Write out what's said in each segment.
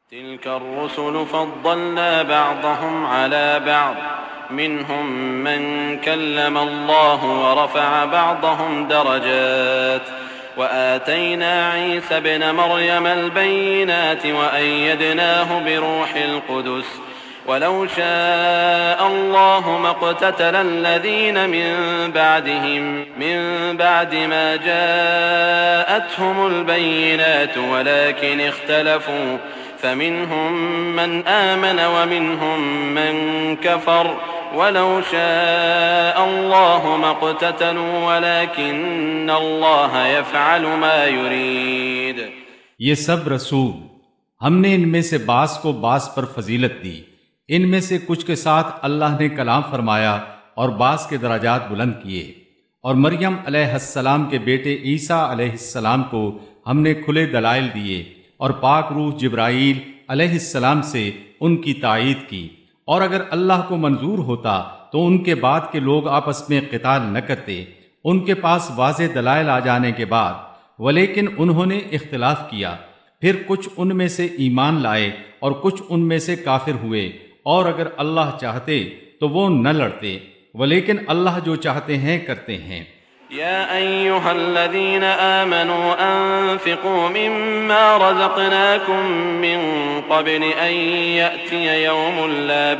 تلك الرسل فضلنا بعضهم على بعض منهم من كلم الله ورفع بعضهم درجات وآتينا عيسى ابن مريم البينات وأيدناه بروح القدس ولو شاء الله ما اقتتل الذين من بعد ما جاءتهم البينات ولكن اختلفوا فمنهم من آمن ومنهم من كفر ولو شاء الله ما اقتتلوا ولكن الله يفعل ما يريد۔ یہ سب رسول ہم نے ان میں سے بعض کو بعض پر فضیلت دی، ان میں سے کچھ کے ساتھ اللہ نے کلام فرمایا اور بعض کے درجات بلند کیے، اور مریم علیہ السلام کے بیٹے عیسیٰ علیہ السلام کو ہم نے کھلے دلائل دیے، اور پاک روح جبرائیل علیہ السلام سے ان کی تائید کی، اور اگر اللہ کو منظور ہوتا تو ان کے بعد کے لوگ آپس میں قتال نہ کرتے ان کے پاس واضح دلائل آ جانے کے بعد، ولیکن انہوں نے اختلاف کیا، پھر کچھ ان میں سے ایمان لائے اور کچھ ان میں سے کافر ہوئے، اور اگر اللہ چاہتے تو وہ نہ لڑتے، ولیکن اللہ جو چاہتے ہیں کرتے ہیں۔ يا أيها الذين آمنوا أنفقوا مما رزقناكم من قبل أن يأتي يوم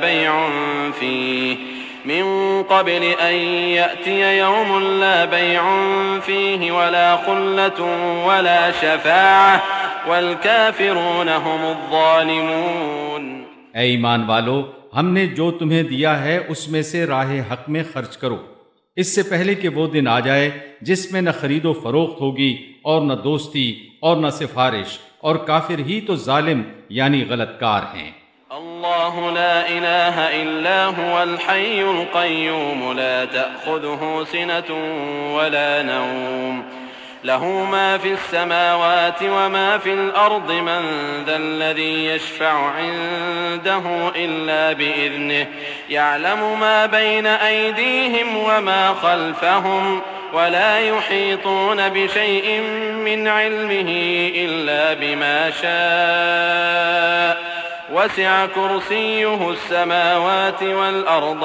لا بيع فيه ولا خلة ولا شفاعة والكافرون هم الظالمون۔ اے ایمان والو، ہم نے جو تمہیں دیا ہے اس میں سے راہ حق میں خرچ کرو، اس سے پہلے کہ وہ دن آ جائے جس میں نہ خرید و فروخت ہوگی اور نہ دوستی اور نہ سفارش، اور کافر ہی تو ظالم یعنی غلط کار ہیں۔ اللہ لا الہ الا هو الحی القیوم لا تأخذه سنة ولا نوم له ما في السماوات وما في الأرض من ذا الذي يشفع عنده إلا بإذنه يعلم ما بين أيديهم وما خلفهم ولا يحيطون بشيء من علمه إلا بما شاء وسع كرسيه السماوات والأرض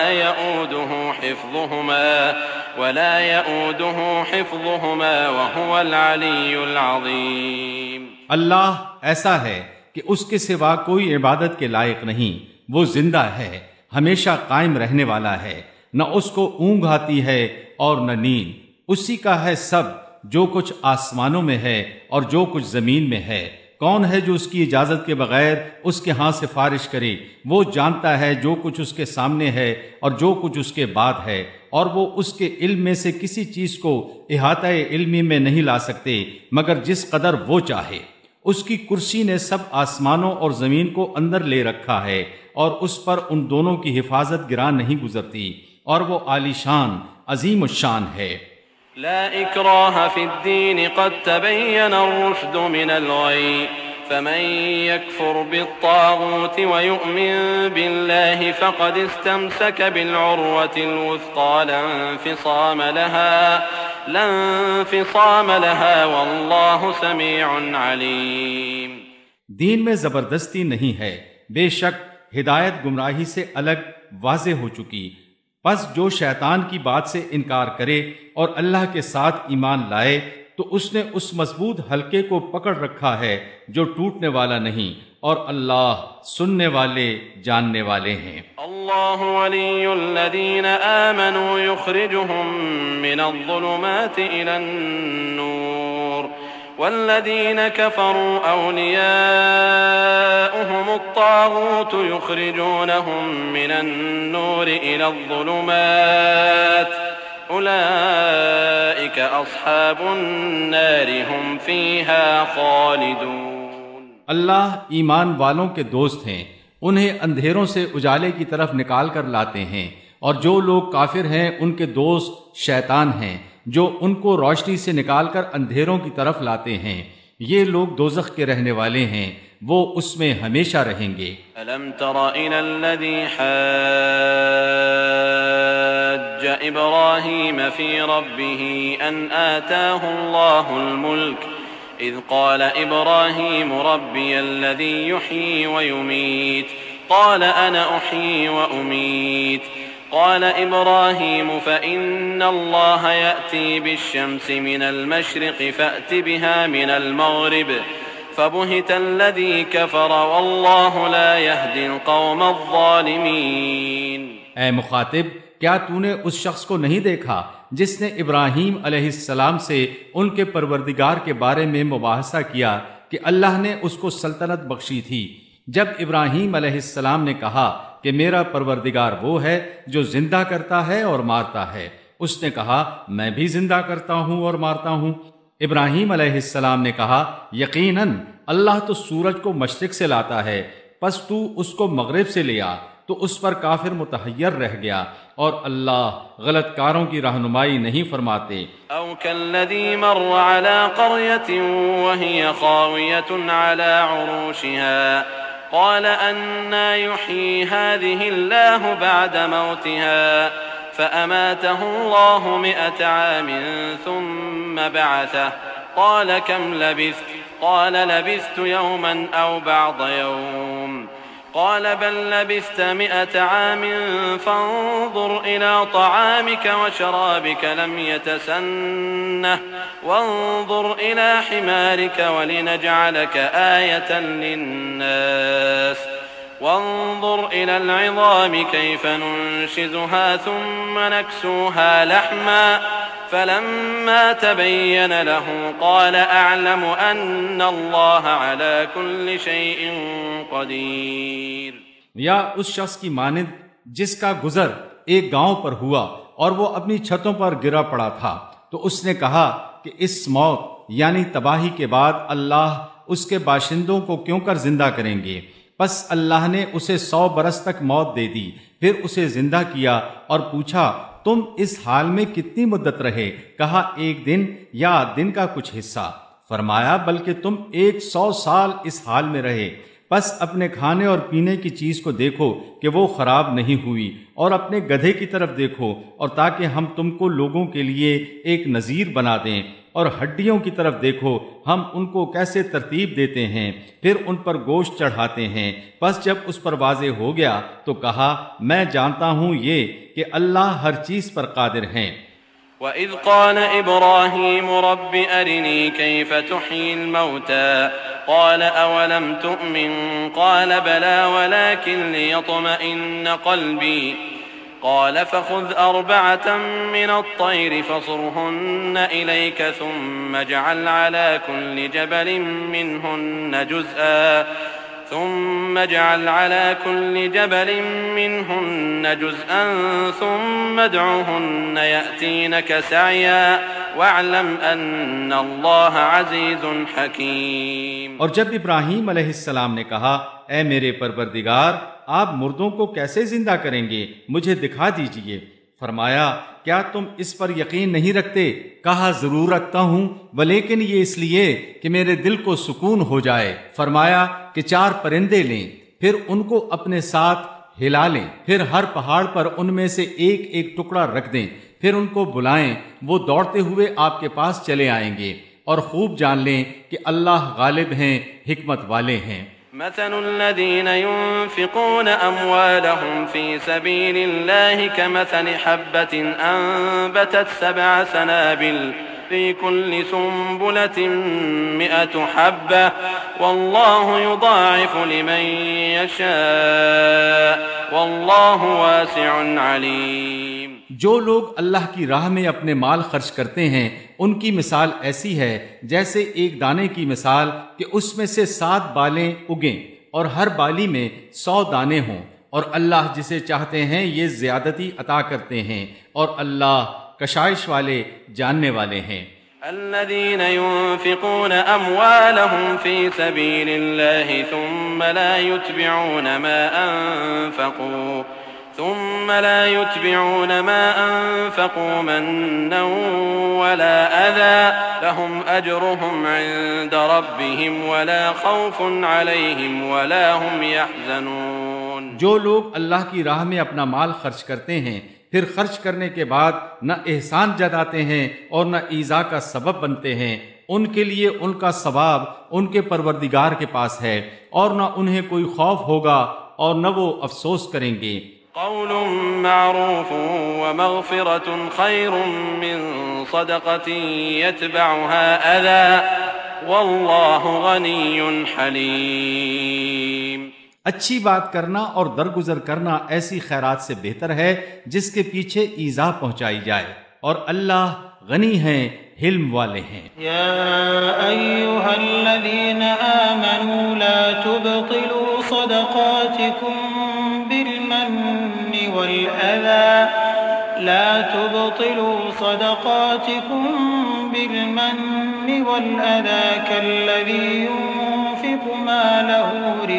ولا يؤوده حفظهما وهو العلي العظيم۔ اللہ ایسا ہے کہ اس کے سوا کوئی عبادت کے لائق نہیں، وہ زندہ ہے، ہمیشہ قائم رہنے والا ہے، نہ اس کو اونگ آتی ہے اور نہ نیند، اسی کا ہے سب، جو کچھ آسمانوں میں ہے اور جو کچھ زمین میں ہے۔ کون ہے جو اس کی اجازت کے بغیر اس کے ہاں سفارش کرے؟ وہ جانتا ہے جو کچھ اس کے سامنے ہے اور جو کچھ اس کے بعد ہے، اور وہ اس کے علم میں سے کسی چیز کو احاطہ علمی میں نہیں لا سکتے مگر جس قدر وہ چاہے۔ اس کی کرسی نے سب آسمانوں اور زمین کو اندر لے رکھا ہے، اور اس پر ان دونوں کی حفاظت گراں نہیں گزرتی، اور وہ عالی شان عظیم الشان ہے۔ لا اکراہ فی الدین قد تبین الرشد من الغی فمن يكفر بالطاغوت ويؤمن بالله فقد استمسك بالعروة الوثقى لا انفصام لها والله سميع عليم۔ دین میں زبردستی نہیں ہے، بے شک ہدایت گمراہی سے الگ واضح ہو چکی، پس جو شیطان کی بات سے انکار کرے اور اللہ کے ساتھ ایمان لائے تو اس نے اس مضبوط حلقے کو پکڑ رکھا ہے جو ٹوٹنے والا نہیں، اور اللہ سننے والے جاننے والے ہیں۔ اللہ ولی الذین آمنوا یخرجهم من الظلمات الى النور والذین كفروا اولیاؤهم الطاغوت یخرجونهم من النور الى الظلمات اولئک اصحاب النار هم فیہا خالدون۔ اللہ ایمان والوں کے دوست ہیں، انہیں اندھیروں سے اجالے کی طرف نکال کر لاتے ہیں، اور جو لوگ کافر ہیں ان کے دوست شیطان ہیں جو ان کو روشنی سے نکال کر اندھیروں کی طرف لاتے ہیں، یہ لوگ دوزخ کے رہنے والے ہیں، وہ اس میں ہمیشہ رہیں گے۔ أَلَمْ تَرَ إِلَى الَّذِي حَاجَّ إِبْرَاهِيمَ فِي رَبِّهِ أَنْ آتَاهُ اللَّهُ الْمُلْكَ إذ قال إبراهيم ربي الذي يحيي ويميت قال أنا أحيي وأميت قال إبراهيم فإن الله يأتي بالشمس من المشرق فأت بها من المغرب فبهت الذي كفر والله لا يهدي القوم الظالمين۔ اے مخاطب، کیا تو نے اس شخص کو نہیں دیکھا جس نے ابراہیم علیہ السلام سے ان کے پروردگار کے بارے میں مباحثہ کیا کہ اللہ نے اس کو سلطنت بخشی تھی؟ جب ابراہیم علیہ السلام نے کہا کہ میرا پروردگار وہ ہے جو زندہ کرتا ہے اور مارتا ہے، اس نے کہا میں بھی زندہ کرتا ہوں اور مارتا ہوں۔ ابراہیم علیہ السلام نے کہا یقیناً اللہ تو سورج کو مشرق سے لاتا ہے، پس تو اس کو مغرب سے لے آ، تو اس پر کافر متحیر رہ گیا، اور اللہ غلط کاروں کی رہنمائی نہیں فرماتے۔ او كالذي مر على قرية وهي خاوية على عروشها قال أنى يحيي هذه الله بعد موتها فأماته الله 100 عام ثم بعثه قال كم لبثت قال لبثت يوما أو بعض يوم قال بل لبثت 100 عام فانظر إلى طعامك وشرابك لم يتسنه وانظر إلى حمارك ولنجعلك آية للناس وانظر إلى العظام كيف ننشزها ثم نكسوها لحما فلما تبين له قال أعلم أن الله على كل شيء قدير۔ یا اس شخص کی مانند جس کا گزر ایک گاؤں پر ہوا اور وہ اپنی چھتوں پر گرا پڑا تھا، تو اس نے کہا کہ اس موت یعنی تباہی کے بعد اللہ اس کے باشندوں کو کیوں کر زندہ کریں گے؟ پس اللہ نے اسے 100 برس تک موت دے دی، پھر اسے زندہ کیا اور پوچھا تم اس حال میں کتنی مدت رہے؟ کہا 1 دن یا دن کا کچھ حصہ۔ فرمایا بلکہ تم 100 سال اس حال میں رہے۔ پس اپنے کھانے اور پینے کی چیز کو دیکھو کہ وہ خراب نہیں ہوئی، اور اپنے گدھے کی طرف دیکھو، اور تاکہ ہم تم کو لوگوں کے لیے ایک نذیر بنا دیں، اور ہڈیوں کی طرف دیکھو ہم ان کو کیسے ترتیب دیتے ہیں، پھر ان پر گوشت چڑھاتے ہیں۔ پس جب اس پر واضح ہو گیا تو کہا میں جانتا ہوں یہ کہ اللہ ہر چیز پر قادر ہیں۔ وَإِذْ قَالَ إِبْرَاهِيمُ رَبِّ أَرِنِي كَيْفَ تُحْيِي الْمَوْتَى قَالَ أَوَلَمْ تُؤْمِنْ قَالَ بَلَى وَلَكِنْ لِيَطْمَئِنَّ قَلْبِي قال فخذ 4 من الطير فصرهن إليك ثم اجعل على كل جبل منهن جزءا ثم ادعهن يأتينك سعيا واعلم أن الله عزيز حكيم۔ اور جب ابراہیم علیہ السلام نے کہا اے میرے پروردگار آپ مردوں کو کیسے زندہ کریں گے، مجھے دکھا دیجئے۔ فرمایا کیا تم اس پر یقین نہیں رکھتے؟ کہا ضرور رکھتا ہوں، ولیکن یہ اس لیے کہ میرے دل کو سکون ہو جائے۔ فرمایا کہ 4 پرندے لیں، پھر ان کو اپنے ساتھ ہلا لیں، پھر ہر پہاڑ پر ان میں سے ایک ٹکڑا رکھ دیں، پھر ان کو بلائیں، وہ دوڑتے ہوئے آپ کے پاس چلے آئیں گے، اور خوب جان لیں کہ اللہ غالب ہیں، حکمت والے ہیں۔ مثل الذين ينفقون أموالهم في سبيل الله كمثل حبة أنبتت 7 سنابل في كل سنبلة 100 حبة والله يضاعف لمن يشاء والله واسع عليم۔ جو لوگ اللہ کی راہ میں اپنے مال خرچ کرتے ہیں ان کی مثال ایسی ہے جیسے ایک دانے کی مثال کہ اس میں سے 7 بالیں اگیں اور ہر بالی میں 100 دانے ہوں، اور اللہ جسے چاہتے ہیں یہ زیادتی عطا کرتے ہیں، اور اللہ کشائش والے جاننے والے ہیں۔ الذين ينفقون أموالهم في سبيل الله ثم لا يتبعون ما أنفقوا منا ولا أذى لهم أجرهم عند ربهم ولا خوف عليهم ولا هم يحزنون۔ جو لوگ اللہ کی راہ میں اپنا مال خرچ کرتے ہیں پھر خرچ کرنے کے بعد نہ احسان جتاتے ہیں اور نہ ایذا کا سبب بنتے ہیں، ان کے لیے ان کا ثواب ان کے پروردگار کے پاس ہے، اور نہ انہیں کوئی خوف ہوگا اور نہ وہ افسوس کریں گے۔ قول معروف ومغفرة خير من صدقة يتبعها أذى والله غني حليم۔ اچھی بات کرنا اور درگزر کرنا ایسی خیرات سے بہتر ہے جس کے پیچھے ایذا پہنچائی جائے، اور اللہ غنی ہیں، حلم والے ہیں۔ یا ایھا الذین آمنوا لا تبطلوا صدقاتکم بالمن والأذى كالذي ينفق ماله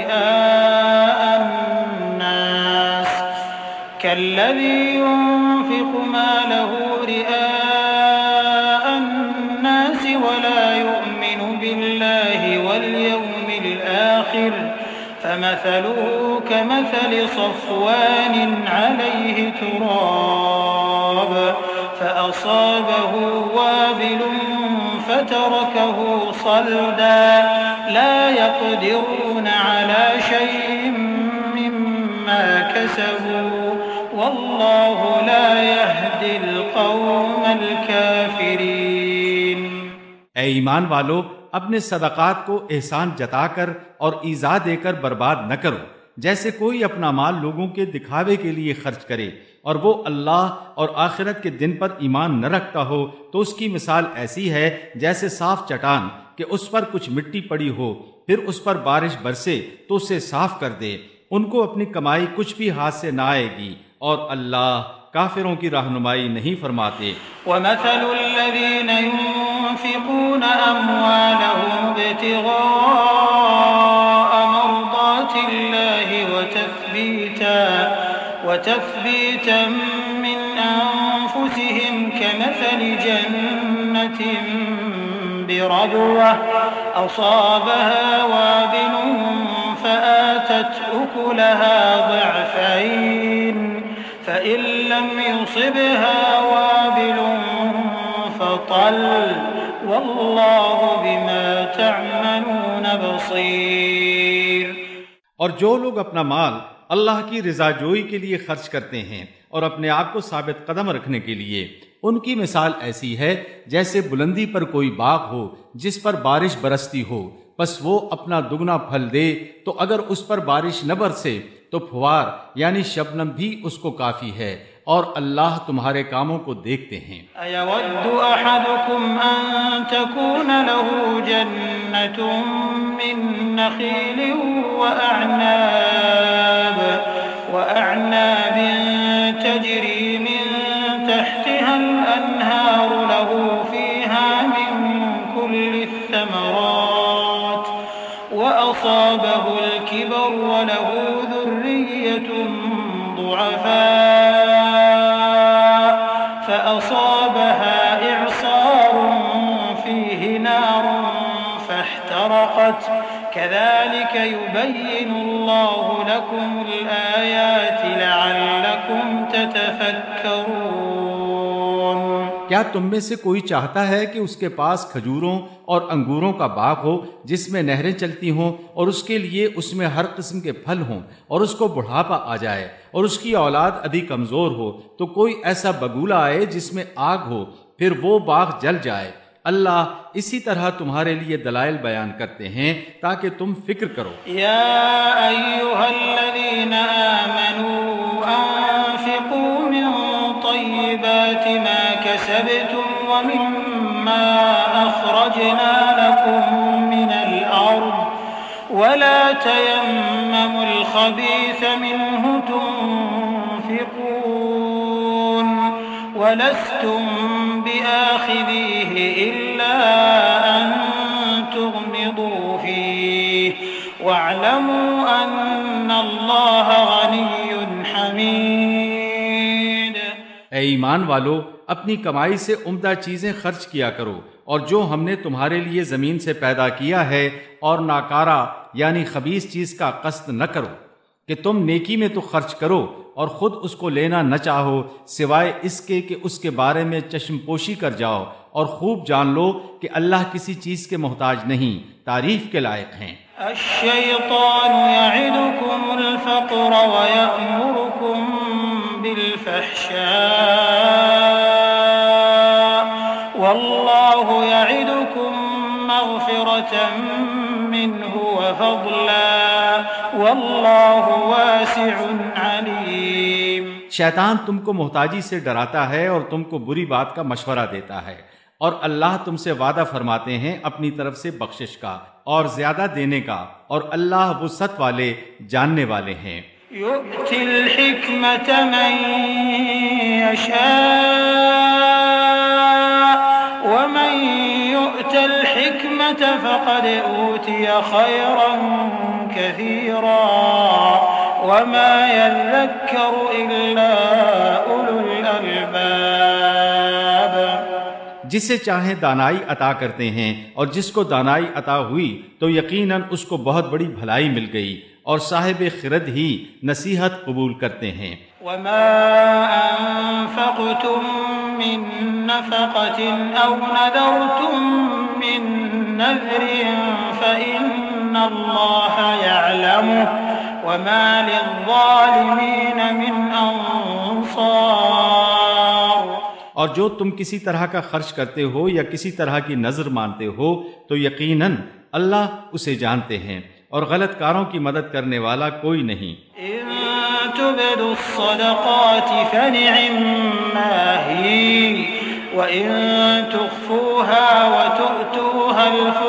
رئاء الناس ولا يؤمن بالله واليوم الآخر فمثله كمثل صفوان عليه تراب فأصابه وابل فتركه صلدا لا يقدرون على شيء مما كسبوا والله لا يهدي القوم الكافرين۔ اے ایمان والو، اپنے صدقات کو احسان جتا کر اور ایذا دے کر برباد نہ کرو، جیسے کوئی اپنا مال لوگوں کے دکھاوے کے لیے خرچ کرے اور وہ اللہ اور آخرت کے دن پر ایمان نہ رکھتا ہو، تو اس کی مثال ایسی ہے جیسے صاف چٹان کہ اس پر کچھ مٹی پڑی ہو، پھر اس پر بارش برسے تو اسے صاف کر دے۔ ان کو اپنی کمائی کچھ بھی ہاتھ سے نہ آئے گی، اور اللہ کافروں کی رہنمائی نہیں فرماتے۔ وَمَثَلُ الَّذِينَ يُنفِقُونَ أَمْوَالَهُمْ ابْتِغَاءَ مَرْضَاتِ اللَّهِ وَتَثْبِيتًا مِّنْ أَنفُسِهِمْ كَمَثَلِ جَنَّةٍ بِرَبْوَةٍ أَصَابَهَا وَابِلٌ فَآتَتْ أُكُلَهَا ضِعْفَيْنِ فَإِن لَّمْ يُصِبْهَا وَابِلٌ فَطَلٌّ وَاللَّهُ بِمَا تَعْمَلُونَ بَصِيرٌ۔ اور جو لوگ اپنا مال اللہ کی رضا جوئی کے لیے خرچ کرتے ہیں اور اپنے آپ کو ثابت قدم رکھنے کے لیے، ان کی مثال ایسی ہے جیسے بلندی پر کوئی باغ ہو جس پر بارش برستی ہو، پس وہ اپنا دگنا پھل دے، تو اگر اس پر بارش نہ برسے تو پھوار یعنی شبنم بھی اس کو کافی ہے، اور اللہ تمہارے کاموں کو دیکھتے ہیں۔ أَيَوَدُّ أَحَدُكُمْ أَن تَكُونَ لَهُ جَنَّةٌ مِّن نَخِيلٍ وَأَعْنَابٍ تَجْرِي مِن تَحْتِهَا الْأَنْهَارُ لَهُ فِيهَا مِن كُلِّ الثَّمَرَاتِ وَأَصَابَهُ الْكِبَرُ وَلَهُ ذُرِّيَّةٌ ضُعَفَاءُ فَأَصَابَهَا إِعْصَارٌ فِيهِ نَارٌ فَاحْتَرَقَتْ كَذَلِكَ يُبَيِّنُ اللَّهُ لَكُمُ الْآيَاتِ لَعَلَّكُمْ تَتَفَكَّرُونَ۔ کیا تم میں سے کوئی چاہتا ہے کہ اس کے پاس کھجوروں اور انگوروں کا باغ ہو جس میں نہریں چلتی ہوں، اور اس کے لیے اس میں ہر قسم کے پھل ہوں، اور اس کو بڑھاپا آ جائے اور اس کی اولاد ابھی کمزور ہو، تو کوئی ایسا بگولا آئے جس میں آگ ہو، پھر وہ باغ جل جائے؟ اللہ اسی طرح تمہارے لیے دلائل بیان کرتے ہیں تاکہ تم فکر کرو۔ یا ایھا الذین آمنوا انفقوا من طیبات ما کسبتم ومما اخرجنا لكم من الارض ولا تيمموا الخبيث منه تنفقون ولستم بآخذيه إلا أن تغمضوا فيه واعلموا أن الله غني حميد۔ اے ایمان والو، اپنی کمائی سے عمدہ چیزیں خرچ کیا کرو، اور جو ہم نے تمہارے لیے زمین سے پیدا کیا ہے، اور ناکارہ یعنی خبیث چیز کا قصد نہ کرو، کہ تم نیکی میں تو خرچ کرو اور خود اس کو لینا نہ چاہو سوائے اس کے کہ اس کے بارے میں چشم پوشی کر جاؤ، اور خوب جان لو کہ اللہ کسی چیز کے محتاج نہیں، تعریف کے لائق ہیں۔ الشیطان یعدکم الفقر ویأمرکم بالفحشاء واللہ یعدکم مغفرة منہ وفضلا واللہ واسع علیم۔ شیطان تم کو محتاجی سے ڈراتا ہے اور تم کو بری بات کا مشورہ دیتا ہے، اور اللہ تم سے وعدہ فرماتے ہیں اپنی طرف سے بخشش کا اور زیادہ دینے کا، اور اللہ وسعت والے جاننے والے ہیں۔ یؤتی الحکمت من یشاء ومن یؤت الحکمت فقد اوتی خیرا کثیرا وما يذكر إلا أولو الألباب۔ جسے چاہیں دانائی عطا کرتے ہیں، اور جس کو دانائی عطا ہوئی تو یقیناً اس کو بہت بڑی بھلائی مل گئی، اور صاحب خرد ہی نصیحت قبول کرتے ہیں۔ وما أنفقتم من نفقة أو نذرتم من نذر فإن الله يعلمه وما للظالمين من انصار۔ اور جو تم کسی طرح کا خرچ کرتے ہو یا کسی طرح کی نذر مانتے ہو تو یقیناً اللہ اسے جانتے ہیں، اور غلط کاروں کی مدد کرنے والا کوئی نہیں۔ ان تبدوا الصدقات فنعما هي وان تخفوها وتؤتوها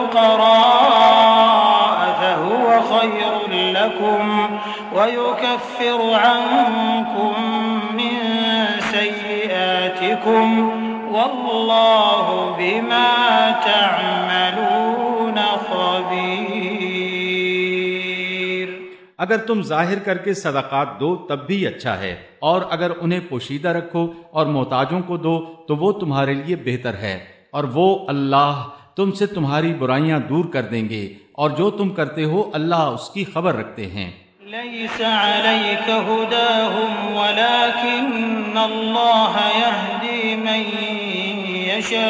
الفقراء فهو خير لكم ويكفر عنكم من سيئاتكم والله بما تعملون خبير۔ اگر تم ظاہر کر کے صدقات دو تب بھی اچھا ہے، اور اگر انہیں پوشیدہ رکھو اور محتاجوں کو دو تو وہ تمہارے لیے بہتر ہے، اور وہ اللہ تم سے تمہاری برائیاں دور کر دیں گے، اور جو تم کرتے ہو اللہ اس کی خبر رکھتے ہیں۔ ليس عليك هداهم ولكن الله يهدي من يشاء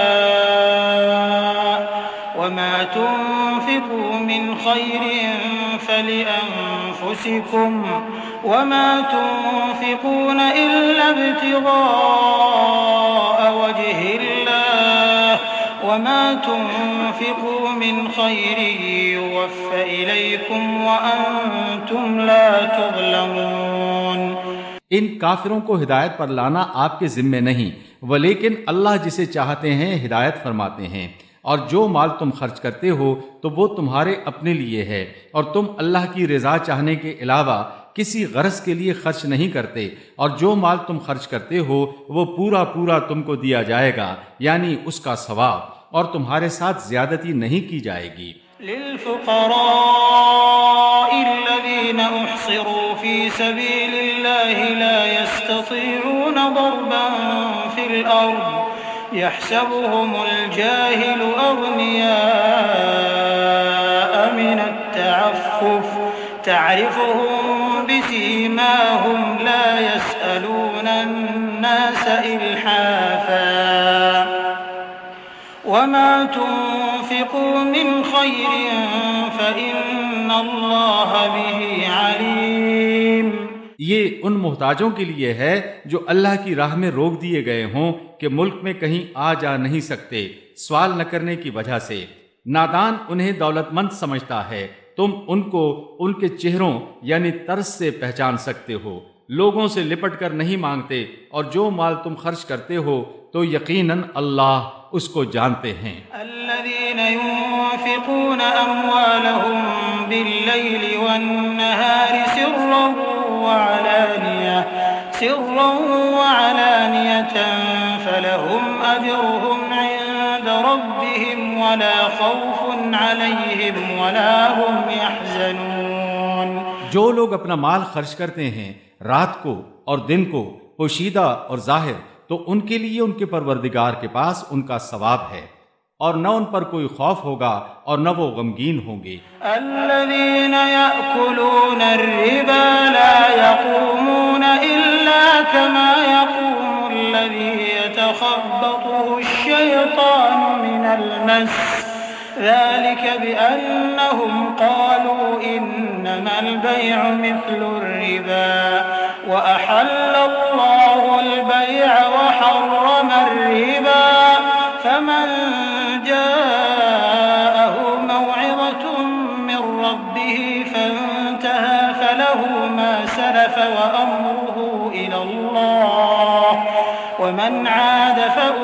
وما تنفقوا من خير فلأنفسكم وما تنفقون إلا ابتغاء وجه الله وما تنفقوا من خير يوفى إليكم وأنتم لا تظلمون۔ ان کافروں کو ہدایت پر لانا آپ کے ذمے نہیں، ولیکن اللہ جسے چاہتے ہیں ہدایت فرماتے ہیں، اور جو مال تم خرچ کرتے ہو تو وہ تمہارے اپنے لیے ہے، اور تم اللہ کی رضا چاہنے کے علاوہ کسی غرض کے لیے خرچ نہیں کرتے، اور جو مال تم خرچ کرتے ہو وہ پورا پورا تم کو دیا جائے گا، یعنی اس کا ثواب، اور تمہارے ساتھ زیادتی نہیں کی جائے گی۔ للفقراء الذين احصروا في سبيل الله لا يستطيعون ضربا في الأرض يحسبهم الجاهل أغنياء من التعفف تعرفهم بسيماهم لا يسألون الناس إلحافا وما تنفقوا من خير فإن الله به عليم۔ یہ ان محتاجوں کے لیے ہے جو اللہ کی راہ میں روک دیے گئے ہوں کہ ملک میں کہیں آ جا نہیں سکتے سوال نہ کرنے کی وجہ سے۔ نادان انہیں دولت مند سمجھتا ہے، تم ان کو ان کے چہروں یعنی طرز سے پہچان سکتے ہو۔ لوگوں سے لپٹ کر نہیں مانگتے، اور جو مال تم خرچ کرتے ہو تو یقیناً اللہ اس کو جانتے ہیں۔ الذين ينفقون أموالهم بالليل والنهار سرا وعلانية فلهم أجرهم عند ربهم ولا خوف عليهم ولا هم يحزنون۔ جو لوگ اپنا مال خرچ کرتے ہیں رات کو اور دن کو، پوشیدہ اور ظاہر، تو ان کے لیے ان کے پروردگار کے پاس ان کا ثواب ہے، اور نہ ان پر کوئی خوف ہوگا اور نہ وہ غمگین ہوں گے۔ الذين يأكلون الربا لا يقومون إلا كما يقوم الذي يتخبطه الشيطان من المس ذلك بأنهم قالوا إنما البيع مثل الربا وأحل الله البيع وحرم الربا فمن جاءه موعظة من ربه فانتهى فله ما سلف وأمره إلى الله ومن عاد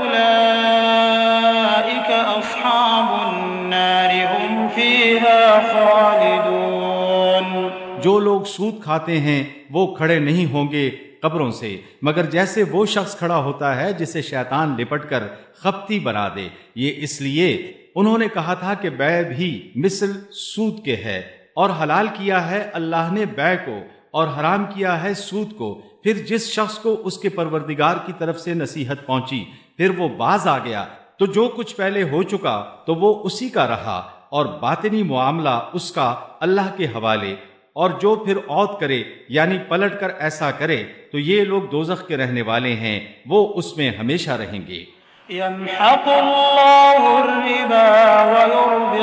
فأولئك أصحاب النار هم فيها خالدون۔ جو لوگ سود کھاتے ہیں وہ کھڑے نہیں ہوں گے قبروں سے مگر جیسے وہ شخص کھڑا ہوتا ہے جسے شیطان لپٹ کر خپتی بنا دے۔ یہ اس لیے انہوں نے کہا تھا کہ بیع بھی مثل سود کے ہے، اور حلال کیا ہے اللہ نے بیع کو اور حرام کیا ہے سود کو۔ پھر جس شخص کو اس کے پروردگار کی طرف سے نصیحت پہنچی پھر وہ باز آ گیا تو جو کچھ پہلے ہو چکا تو وہ اسی کا رہا، اور باطنی معاملہ اس کا اللہ کے حوالے۔ اور جو پھر عود کرے یعنی پلٹ کر ایسا کرے تو یہ لوگ دوزخ کے رہنے والے ہیں، وہ اس میں ہمیشہ رہیں گے۔ يمحق الله الربا ويربي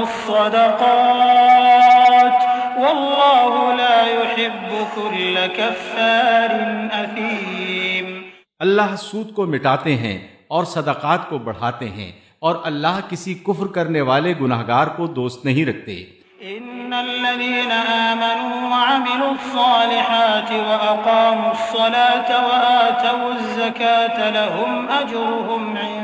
الصدقات والله لا يحب كل كفار أثيم۔ اللہ سود کو مٹاتے ہیں اور صدقات کو بڑھاتے ہیں، اور اللہ کسی کفر کرنے والے گناہگار کو دوست نہیں رکھتے۔ إن الذين آمنوا وعملوا الصالحات وأقاموا الصلاة وآتوا الزكاة لهم أجرهم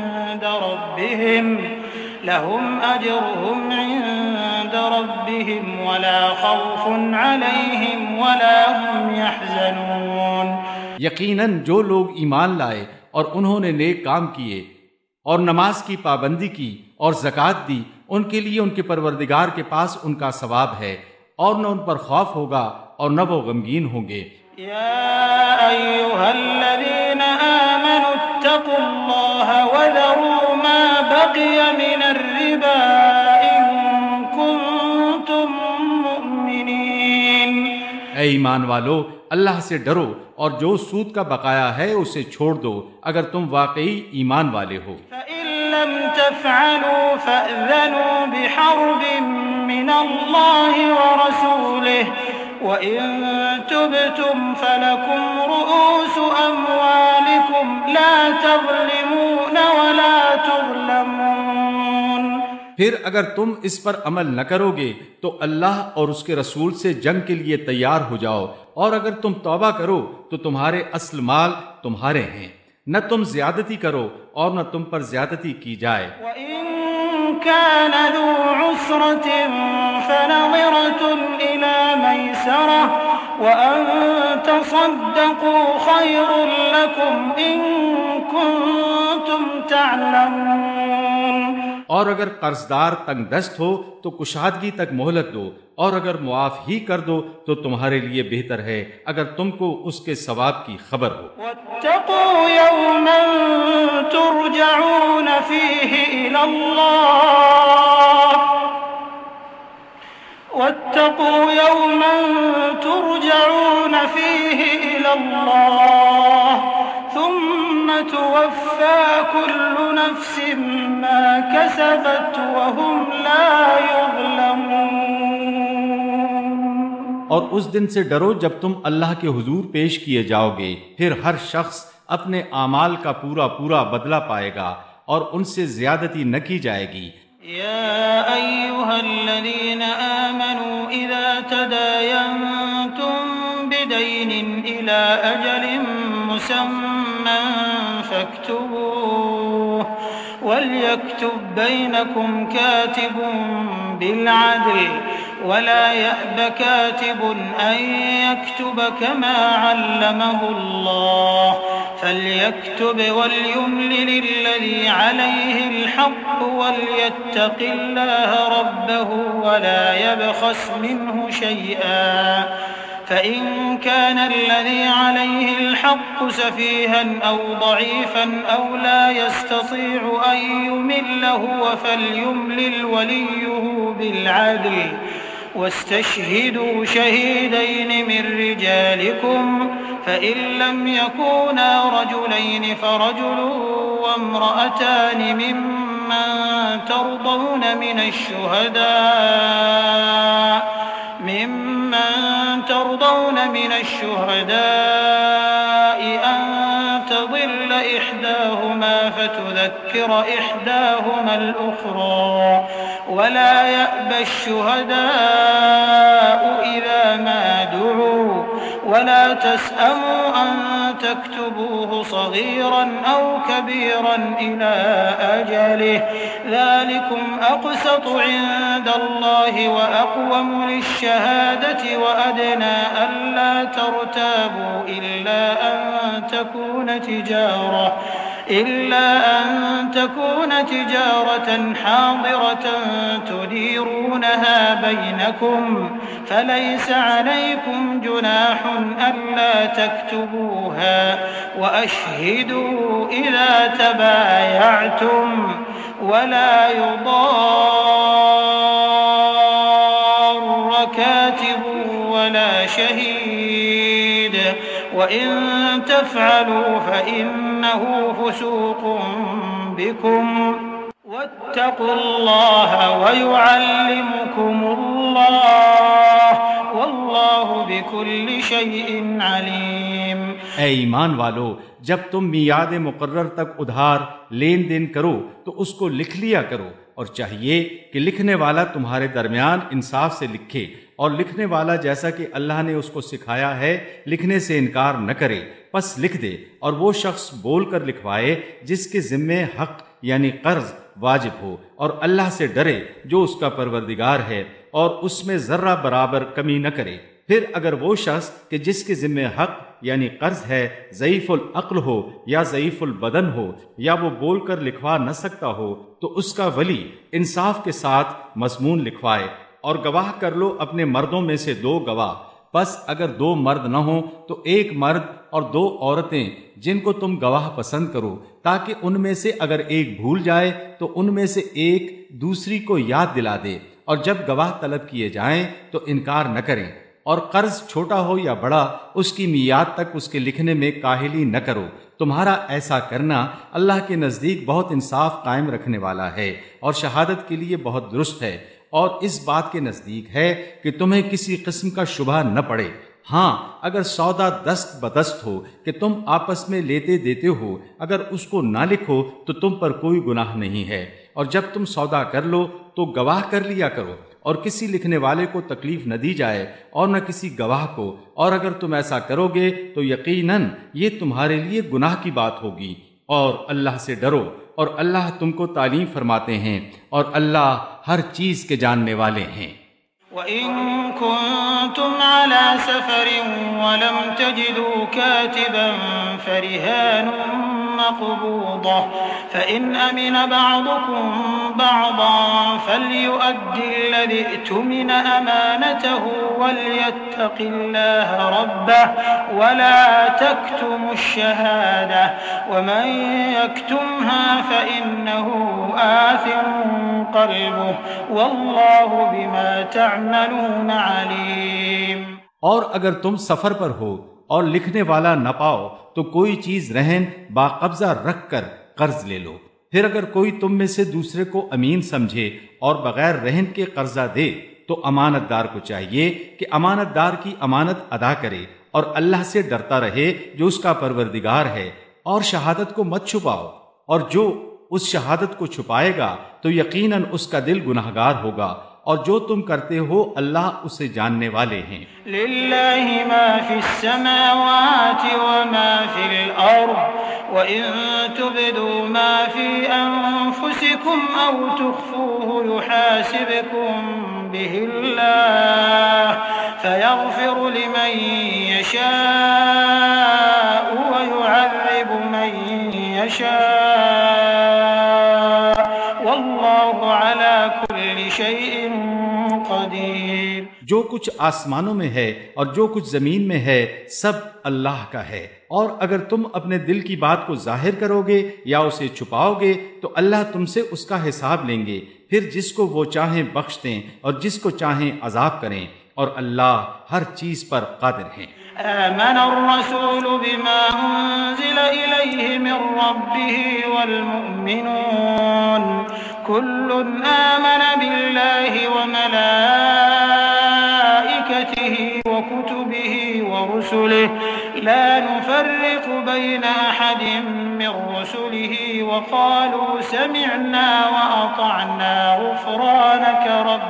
عند ربهم ولا خوف عليهم ولا هم يحزنون۔ یقیناً جو لوگ ایمان لائے اور انہوں نے نیک کام کیے اور نماز کی پابندی کی اور زکوٰۃ دی، ان کے لیے ان کے پروردگار کے پاس ان کا ثواب ہے، اور نہ ان پر خوف ہوگا اور نہ وہ غمگین ہوں گے۔ يا أيها الذين آمنوا اتقوا الله وذروا ما بقي من الربا إن كنتم مؤمنين۔ اے ایمان والو، اللہ سے ڈرو اور جو سود کا بقایا ہے اسے چھوڑ دو اگر تم واقعی ایمان والے ہو۔ فإن لم تفعلوا فأذنوا بحرب من الله ورسوله وإن تبتم فلكم رؤوس أموالكم لا تظلمون ولا تظلمون۔ پھر اگر تم اس پر عمل نہ کرو گے تو اللہ اور اس کے رسول سے جنگ کے لیے تیار ہو جاؤ، اور اگر تم توبہ کرو تو تمہارے اصل مال تمہارے ہیں، نہ تم زیادتی کرو اور نہ تم پر زیادتی کی جائے۔ وَإِن كَانَ ذُو عُسْرَةٍ فَنَظِرَةٌ إِلَى مَيْسَرَةٍ وَأَن تَصَدَّقُوا خَيْرٌ لَّكُمْ إِن كُنتُمْ تَعْلَمُونَ۔ اور اگر قرضدار تنگ دست ہو تو کشادگی تک مہلت دو، اور اگر معاف ہی کر دو تو تمہارے لیے بہتر ہے اگر تم کو اس کے ثواب کی خبر ہو۔ وَاتَّقُوا يَوْمًا تُرْجَعُونَ فِيهِ إِلَى اللَّهِ وَاتَّقُوا يَوْمًا تُرْجَعُونَ فِيهِ إِلَى اللَّهِ ثُمَّ تُوَفَّى كُلُّ نَفْسٍ مَا كَسَبَتْ وَهُمْ لَا يُظْلَمُونَ۔ اور اس دن سے ڈرو جب تم اللہ کے حضور پیش کیے جاؤ گے، پھر ہر شخص اپنے اعمال کا پورا پورا بدلہ پائے گا اور ان سے زیادتی نہ کی جائے گی۔ يا أيها الذين آمنوا إذا تداينتم بدين إلى أجل مسمى فاكتبوه وليكتب بينكم كاتب بالعدل ولا يأب كاتب أن يكتب كما علمه الله فليكتب وليملل الذي عليه الحق وليتق الله ربه ولا يبخس منه شيئا فإن كان الذي عليه الحق سفيها أو ضعيفا أو لا يستطيع أن يمل هو فليملل وليه بالعدل واستشهدوا شهيدين من رجالكم فإن لم يكونا رجلين فرجل وامرأتان ممن ترضون من الشهداء أن تضل إحداهما فتذكر إحداهما الأخرى ولا يأبى الشهداء إذا ما دعوا ولا تسأموا أن تكتبوه صغيرا أو كبيرا إلى أجله ذلكم أقسط عند الله وأقوم للشهادة وأدنى ألا ترتابوا إلا أن تكون تجارة حاضرة تديرونها بينكم فليس عليكم جناح ألا تكتبوها وأشهدوا إذا تبايعتم ولا يضار كاتب ولا شهيد وإن تفعلوا فإنه فسوق بكم واتقوا الله ويعلمكم الله والله بكل شيء عليم۔ اے ایمان والو، جب تم میعاد مقرر تک ادھار لین دین کرو تو اس کو لکھ لیا کرو، اور چاہیے کہ لکھنے والا تمہارے درمیان انصاف سے لکھے، اور لکھنے والا جیسا کہ اللہ نے اس کو سکھایا ہے لکھنے سے انکار نہ کرے، پس لکھ دے، اور وہ شخص بول کر لکھوائے جس کے ذمے حق یعنی قرض واجب ہو، اور اللہ سے ڈرے جو اس کا پروردگار ہے، اور اس میں ذرہ برابر کمی نہ کرے۔ پھر اگر وہ شخص کہ جس کے ذمے حق یعنی قرض ہے ضعیف العقل ہو یا ضعیف البدن ہو، یا وہ بول کر لکھوا نہ سکتا ہو، تو اس کا ولی انصاف کے ساتھ مضمون لکھوائے، اور گواہ کر لو اپنے مردوں میں سے 2 گواہ۔ پس اگر 2 مرد نہ ہوں تو 1 مرد اور 2 عورتیں جن کو تم گواہ پسند کرو، تاکہ ان میں سے اگر ایک بھول جائے تو ان میں سے ایک دوسری کو یاد دلا دے، اور جب گواہ طلب کیے جائیں تو انکار نہ کریں، اور قرض چھوٹا ہو یا بڑا اس کی میعاد تک اس کے لکھنے میں کاہلی نہ کرو۔ تمہارا ایسا کرنا اللہ کے نزدیک بہت انصاف قائم رکھنے والا ہے، اور شہادت کے لیے بہت درست ہے، اور اس بات کے نزدیک ہے کہ تمہیں کسی قسم کا شبہ نہ پڑے۔ ہاں اگر سودا دست بدست ہو کہ تم آپس میں لیتے دیتے ہو، اگر اس کو نہ لکھو تو تم پر کوئی گناہ نہیں ہے، اور جب تم سودا کر لو تو گواہ کر لیا کرو، اور کسی لکھنے والے کو تکلیف نہ دی جائے اور نہ کسی گواہ کو، اور اگر تم ایسا کرو گے تو یقیناً یہ تمہارے لیے گناہ کی بات ہوگی، اور اللہ سے ڈرو، اور اللہ تم کو تعلیم فرماتے ہیں، اور اللہ ہر چیز کے جاننے والے ہیں۔ وَإِن كُنتُمْ عَلَى سَفَرٍ وَلَمْ تَجِدُوا كَاتِبًا فَرِهَانٌ مَّقْبُوضَةٌ فَإِنْ أَمِنَ بَعْضُكُم بَعْضًا فَلْيُؤَدِّ الَّذِي اؤْتُمِنَ أَمَانَتَهُ وَلْيَتَّقِ اللَّهَ رَبَّهُ وَلَا تَكْتُمُوا الشَّهَادَةَ وَمَن يَكْتُمْهَا فَإِنَّهُ آثِمٌ قَلْبُهُ وَاللَّهُ بِمَا تعملون علیم۔ اور اگر تم سفر پر ہو اور لکھنے والا نہ پاؤ تو کوئی چیز رہن باقبضہ رکھ کر قرض لے لو۔ پھر اگر کوئی تم میں سے دوسرے کو امین سمجھے اور بغیر رہن کے قرضہ دے تو امانت دار کو چاہیے کہ امانت دار کی امانت ادا کرے، اور اللہ سے ڈرتا رہے جو اس کا پروردگار ہے، اور شہادت کو مت چھپاؤ، اور جو اس شہادت کو چھپائے گا تو یقیناً اس کا دل گناہگار ہوگا، اور جو تم کرتے ہو اللہ اسے جاننے والے ہیں۔ للہ ما فی السماوات وما فی الارض وَإِن تُبْدُوا مَا فِي أَنفُسِكُمْ أَوْ تُخْفُوهُ يُحَاسِبْكُم بِهِ اللَّهُ فَيَغْفِرُ لِمَن يَشَاءُ وَيُعَذِّبُ مَن يَشَاءُ وَاللَّهُ عَلَى كُلِّ شَيْءٍ قَدِيرٌ۔ جو کچھ آسمانوں میں ہے اور جو کچھ زمین میں ہے سب اللہ کا ہے، اور اگر تم اپنے دل کی بات کو ظاہر کرو گے یا اسے چھپاؤ گے تو اللہ تم سے اس کا حساب لیں گے، پھر جس کو وہ چاہیں بخش دیں اور جس کو چاہیں عذاب کریں، اور اللہ ہر چیز پر قادر ہیں۔ آمن الرسول بما أنزل إليه من ربه والمؤمنون كل آمن بالله وملائكته وكتبه ورسله لا نفرق بين أحد من رسله وقالوا سمعنا وأطعنا غفرانك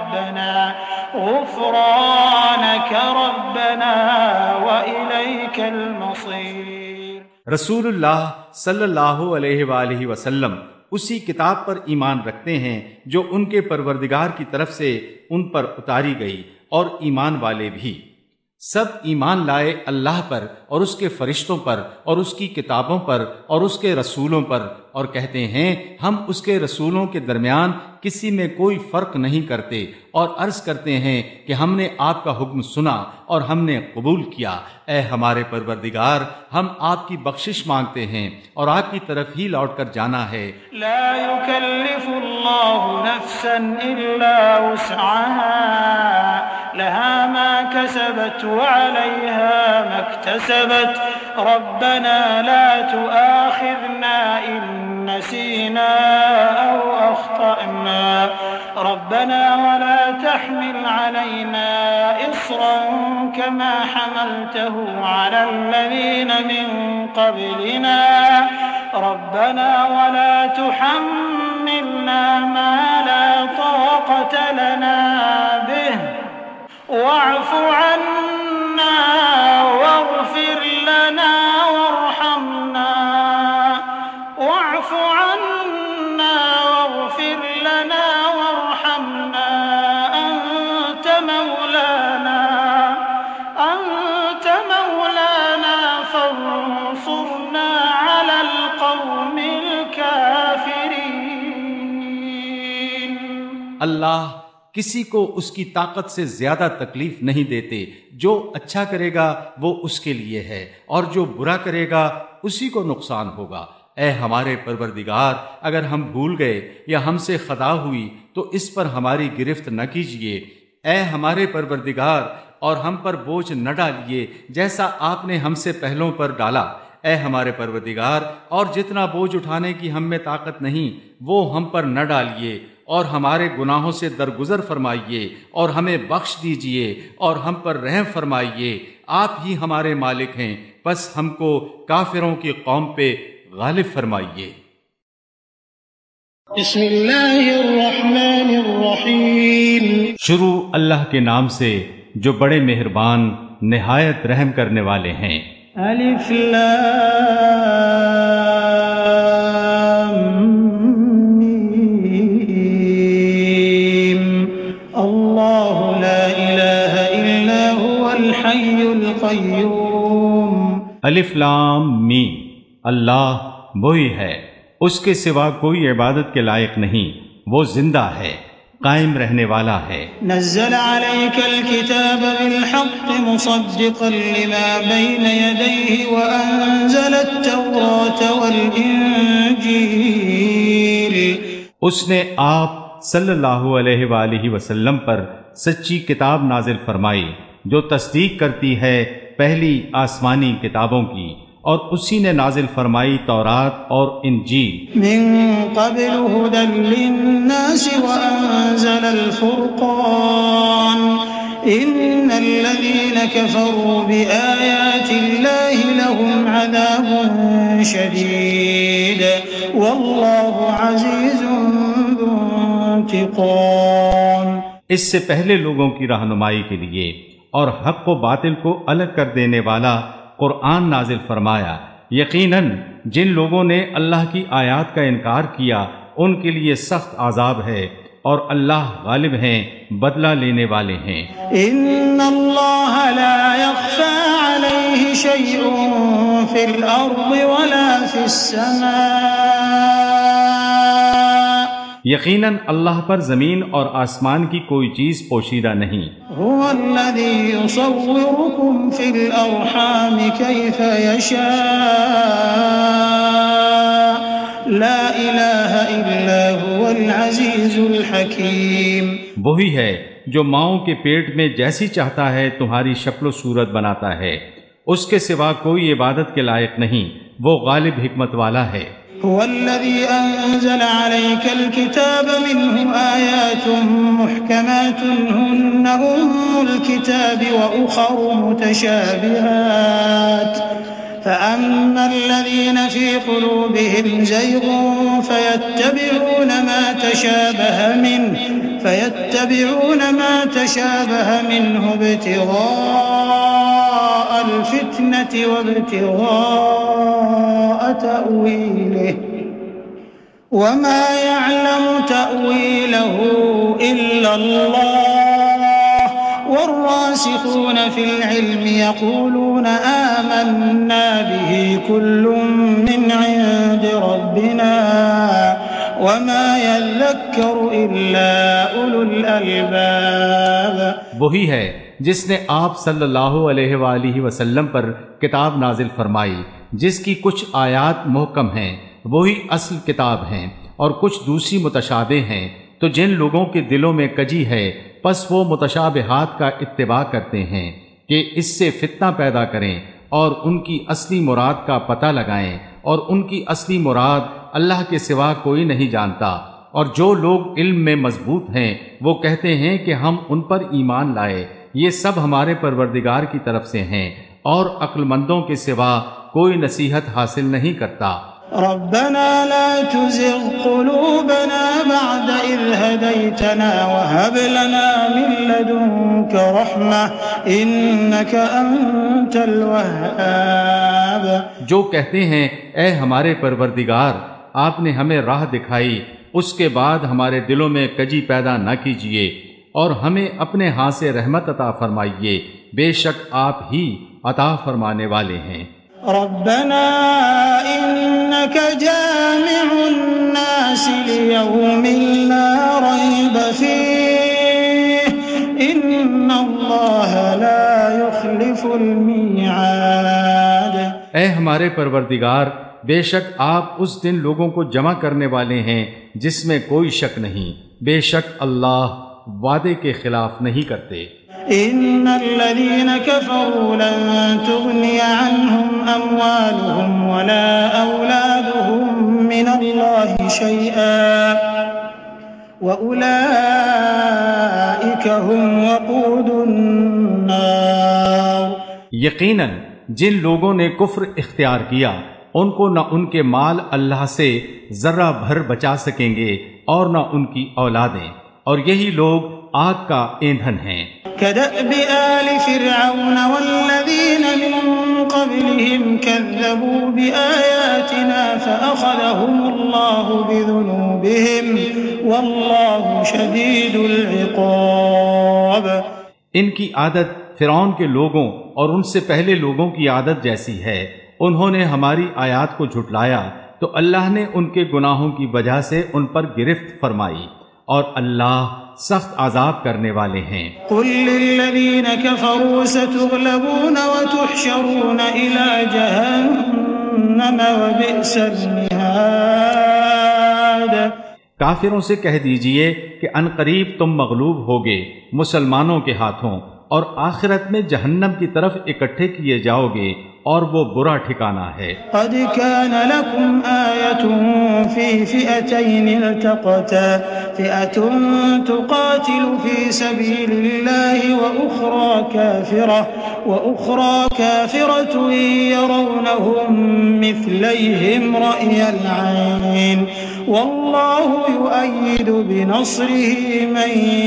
ربنا وإليك المصير۔ رسول اللہ صلی اللہ علیہ وآلہ وسلم اسی کتاب پر ایمان رکھتے ہیں جو ان کے پروردگار کی طرف سے ان پر اتاری گئی، اور ایمان والے بھی سب ایمان لائے اللہ پر اور اس کے فرشتوں پر اور اس کی کتابوں پر اور اس کے رسولوں پر، اور کہتے ہیں ہم اس کے رسولوں کے درمیان کسی میں کوئی فرق نہیں کرتے، اور عرض کرتے ہیں کہ ہم نے آپ کا حکم سنا اور ہم نے قبول کیا۔ اے ہمارے پروردگار، ہم آپ کی بخشش مانگتے ہیں اور آپ کی طرف ہی لوٹ کر جانا ہے۔ لا يكلف الله نفسا إلا وسعها لها ما كسبت وعليها ما اكتسبت ربنا لا تؤاخذنا إن نسينا أو أخطأنا ربنا ولا تحمل علينا إصرا كما حملته على الذين من قبلنا ربنا ولا تحملنا ما لا طاقة لنا به واعف عنا واغفر لنا وارحمنا واعف عنا واغفر لنا وارحمنا أنت مولانا فانصرنا على القوم الكافرين۔ اللہ کسی کو اس کی طاقت سے زیادہ تکلیف نہیں دیتے، جو اچھا کرے گا وہ اس کے لیے ہے اور جو برا کرے گا اسی کو نقصان ہوگا۔ اے ہمارے پروردگار، اگر ہم بھول گئے یا ہم سے خطا ہوئی تو اس پر ہماری گرفت نہ کیجیے۔ اے ہمارے پروردگار، اور ہم پر بوجھ نہ ڈالیے جیسا آپ نے ہم سے پہلوں پر ڈالا۔ اے ہمارے پروردگار، اور جتنا بوجھ اٹھانے کی ہم میں طاقت نہیں وہ ہم پر نہ ڈالیے، اور ہمارے گناہوں سے درگزر فرمائیے اور ہمیں بخش دیجیے اور ہم پر رحم فرمائیے۔ آپ ہی ہمارے مالک ہیں، بس ہم کو کافروں کی قوم پہ غالب فرمائیے۔ بسم اللہ الرحمن الرحیم۔ شروع اللہ کے نام سے جو بڑے مہربان نہایت رحم کرنے والے ہیں۔ الف لام میم اللہ لا الہ الا هو الحی القیوم۔ الف لام میم، اللہ وہی ہے، اس کے سوا کوئی عبادت کے لائق نہیں، وہ زندہ ہے، قائم رہنے والا ہے۔ نزل عليك الكتاب بالحق مصدقا لما بين يديه وأنزل التوراة والإنجيل۔ اس نے آپ صلی اللہ علیہ وآلہ وسلم پر سچی کتاب نازل فرمائی جو تصدیق کرتی ہے پہلی آسمانی کتابوں کی، اور اسی نے نازل فرمائی تورات اور انجیل۔ من قبل هدى للناس وأنزل الفرقان إن الذين كفروا بآيات الله لهم عذاب شديد والله عزيز ذو انتقام۔ اس سے پہلے لوگوں کی رہنمائی کے لیے اور حق و باطل کو الگ کر دینے والا قرآن نازل فرمایا۔ یقیناً جن لوگوں نے اللہ کی آیات کا انکار کیا ان کے لیے سخت عذاب ہے، اور اللہ غالب ہیں، بدلہ لینے والے ہیں۔ ان اللہ لا يخفى عليه شيء في الارض ولا في السماء یقیناً اللہ پر زمین اور آسمان کی کوئی چیز پوشیدہ نہیں. هو الذي يصوركم في الأرحام كيف يشاء لا إله إلا هو العزيز الحكيم. وہی ہے جو ماؤں کے پیٹ میں جیسی چاہتا ہے تمہاری شکل و صورت بناتا ہے، اس کے سوا کوئی عبادت کے لائق نہیں، وہ غالب حکمت والا ہے. هو الذي أنزل عليك الكتاب منه آيات محكمات هن الكتاب وأخر متشابهات فأما الذين في قلوبهم زيغ فيتبعون ما تشابه منه ابتغاء الفتنة وابتغاء تأويله وما يعلم تأويله إلا الله والراسخون في العلم يقولون آمنا به كل من عند ربنا وما يذكر إلا أولو الألباب. وہی ہے جس نے آپ صلی اللہ علیہ وآلہ وسلم پر کتاب نازل فرمائی جس کی کچھ آیات محکم ہیں، وہی اصل کتاب ہیں، اور کچھ دوسری متشابہ ہیں. تو جن لوگوں کے دلوں میں کجی ہے پس وہ متشابہات کا اتباع کرتے ہیں کہ اس سے فتنہ پیدا کریں اور ان کی اصلی مراد کا پتہ لگائیں، اور ان کی اصلی مراد اللہ کے سوا کوئی نہیں جانتا. اور جو لوگ علم میں مضبوط ہیں وہ کہتے ہیں کہ ہم ان پر ایمان لائے، یہ سب ہمارے پروردگار کی طرف سے ہیں، اور عقل مندوں کے سوا کوئی نصیحت حاصل نہیں کرتا. ربنا لا تزغ قلوبنا بعد إذ هديتنا وهب لنا من لدنك رحمة إنك أنت الوهاب. جو کہتے ہیں اے ہمارے پروردگار آپ نے ہمیں راہ دکھائی، اس کے بعد ہمارے دلوں میں کجی پیدا نہ کیجیے، اور ہمیں اپنے ہاں سے رحمت عطا فرمائیے، بے شک آپ ہی عطا فرمانے والے ہیں. ربنا إنك جامع الناس ليوم لا ريب فيه إن الله لا يخلف الميعاد. اے ہمارے پروردگار بے شک آپ اس دن لوگوں کو جمع کرنے والے ہیں جس میں کوئی شک نہیں، بے شک اللہ وعدے کے خلاف نہیں کرتے. إن الذين كفروا لن تغني عنهم أموالهم ولا أولادهم من الله شيئا وأولئك هم وقود النار. یقیناً جن لوگوں نے کفر اختیار کیا ان کو نہ ان کے مال اللہ سے ذرہ بھر بچا سکیں گے اور نہ ان کی اولادیں، اور یہی لوگ آگ کا ایندھن ہیں. كدأب آل فرعون والذين من قبلهم كذبوا بآياتنا فأخذهم الله بذنوبهم والله شديد العقاب. ان کی عادت فرعون کے لوگوں اور ان سے پہلے لوگوں کی عادت جیسی ہے، انہوں نے ہماری آیات کو جھٹلایا تو اللہ نے ان کے گناہوں کی وجہ سے ان پر گرفت فرمائی، اور اللہ سخت عذاب کرنے والے ہیں. قل للذین كفروا ستغلبون وتحشرون إلى جہنم وبئس المہاد. کافروں سے کہہ دیجئے کہ عنقریب تم مغلوب ہوگے مسلمانوں کے ہاتھوں، اور آخرت میں جہنم کی طرف اکٹھے کیے جاؤ گے، اور وہ برا ٹھکانہ ہے. قد كان لكم آية في فئتين التقتا فئة تقاتل في سبيل الله وأخرى كافرة يرونهم مثليهم رأي العين والله يؤيد بنصره من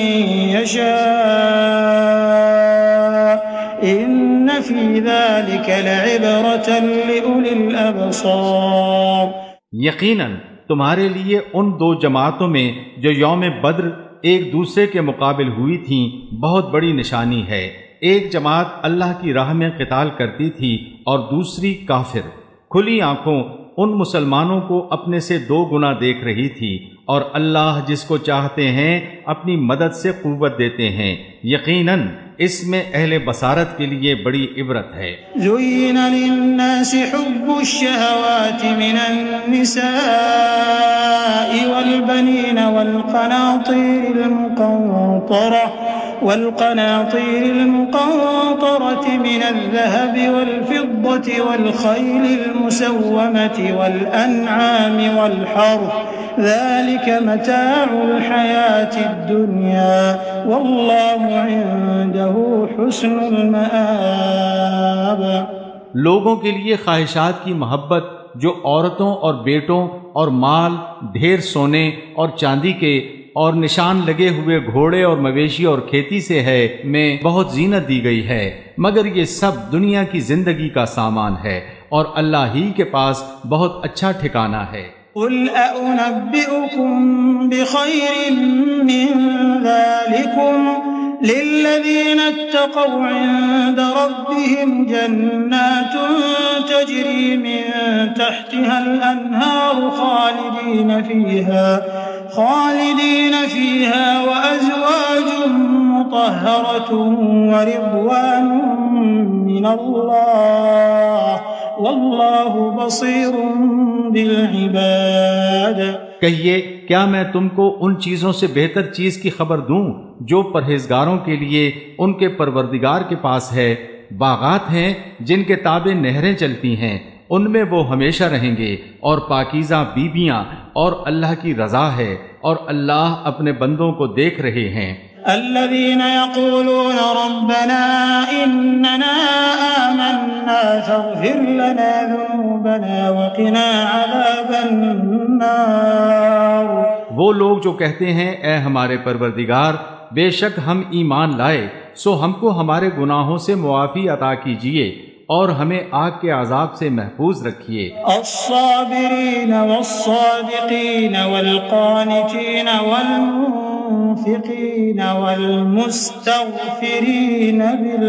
يشاء إن في ذلك لعبرة لأولي الأبصار. یقیناً تمہارے لیے ان دو جماعتوں میں جو یوم بدر ایک دوسرے کے مقابل ہوئی تھیں بہت بڑی نشانی ہے. ایک جماعت اللہ کی راہ میں قتال کرتی تھی اور دوسری کافر. کھلی آنکھوں ان مسلمانوں کو اپنے سے 2 گنا دیکھ رہی تھی، اور اللہ جس کو چاہتے ہیں اپنی مدد سے قوت دیتے ہیں۔ یقیناً اس میں اہل بصارت کے لیے بڑی عبرت ہے۔ زين للناس حب الشهوات من النساء والبنين والقناطير المقنطرة من الذهب والفضة والخيل المسومة والأنعام والحرث ذلك متاع الحياة الدنيا والله عنده حسن المآب۔ لوگوں کے لیے خواہشات کی محبت جو عورتوں اور بیٹوں اور مال، ڈھیر سونے اور چاندی کے اور نشان لگے ہوئے گھوڑے اور مویشی اور کھیتی سے ہے، میں بہت زینت دی گئی ہے، مگر یہ سب دنیا کی زندگی کا سامان ہے، اور اللہ ہی کے پاس بہت اچھا ٹھکانہ ہے۔ قل أأنبئكم بخير من ذلكم للذين اتقوا عند ربهم جنات تجري من تحتها الأنهار خالدين فيها وأزواج مطهرة ورضوان من الله والله بصير بالعباد۔ کہیے کیا میں تم کو ان چیزوں سے بہتر چیز کی خبر دوں جو پرہیزگاروں کے لیے ان کے پروردگار کے پاس ہے؟ باغات ہیں جن کے تابع نہریں چلتی ہیں، ان میں وہ ہمیشہ رہیں گے، اور پاکیزہ بیبیاں، اور اللہ کی رضا ہے، اور اللہ اپنے بندوں کو دیکھ رہے ہیں۔ الذين يقولون ربنا إننا آمنا فاغفر لنا ذنوبنا وقنا عذاب النار۔ وہ لوگ جو کہتے ہیں اے ہمارے پروردگار، بے شک ہم ایمان لائے، سو ہم کو ہمارے گناہوں سے معافی عطا کیجیے اور ہمیں آگ کے عذاب سے محفوظ رکھیے۔ الصابرین والصادقین والقانتین والمنفقین والمستغفرین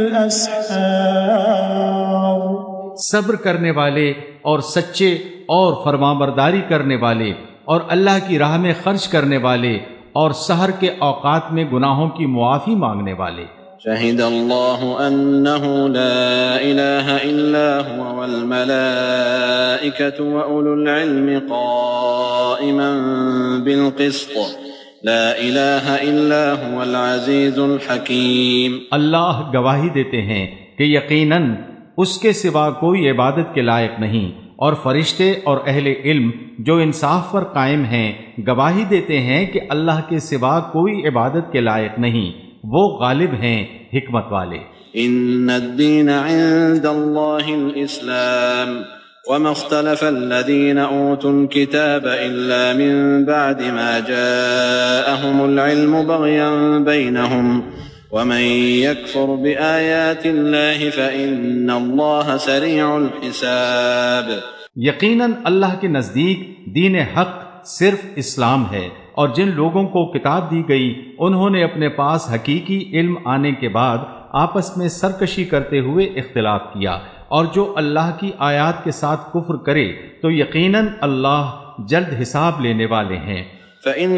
بالاسحار۔ صبر کرنے والے اور سچے اور فرمانبرداری کرنے والے اور اللہ کی راہ میں خرچ کرنے والے اور سحر کے اوقات میں گناہوں کی معافی مانگنے والے۔ شہد اللہ انہ لا الہ الا هو والملائکۃ واولو العلم قائما بالقسط لا الہ الا هو العزیز الحکیم۔ اللہ گواہی دیتے ہیں کہ یقیناً اس کے سوا کوئی عبادت کے لائق نہیں، اور فرشتے اور اہل علم جو انصاف پر قائم ہیں گواہی دیتے ہیں کہ اللہ کے سوا کوئی عبادت کے لائق نہیں، وہ غالب ہیں، حکمت والے۔ ان الدین عند اللہ الاسلام وما اختلف الذین اوتوا الكتاب الا من بعد ما جاءهم العلم بغیا بینهم ومن يكفر بآيات الله فإن الله سريع الحساب۔ یقیناً اللہ کے نزدیک دین حق صرف اسلام ہے، اور جن لوگوں کو کتاب دی گئی انہوں نے اپنے پاس حقیقی علم آنے کے بعد آپس میں سرکشی کرتے ہوئے اختلاف کیا، اور جو اللہ کی آیات کے ساتھ کفر کرے تو یقیناً اللہ جلد حساب لینے والے ہیں۔ فإن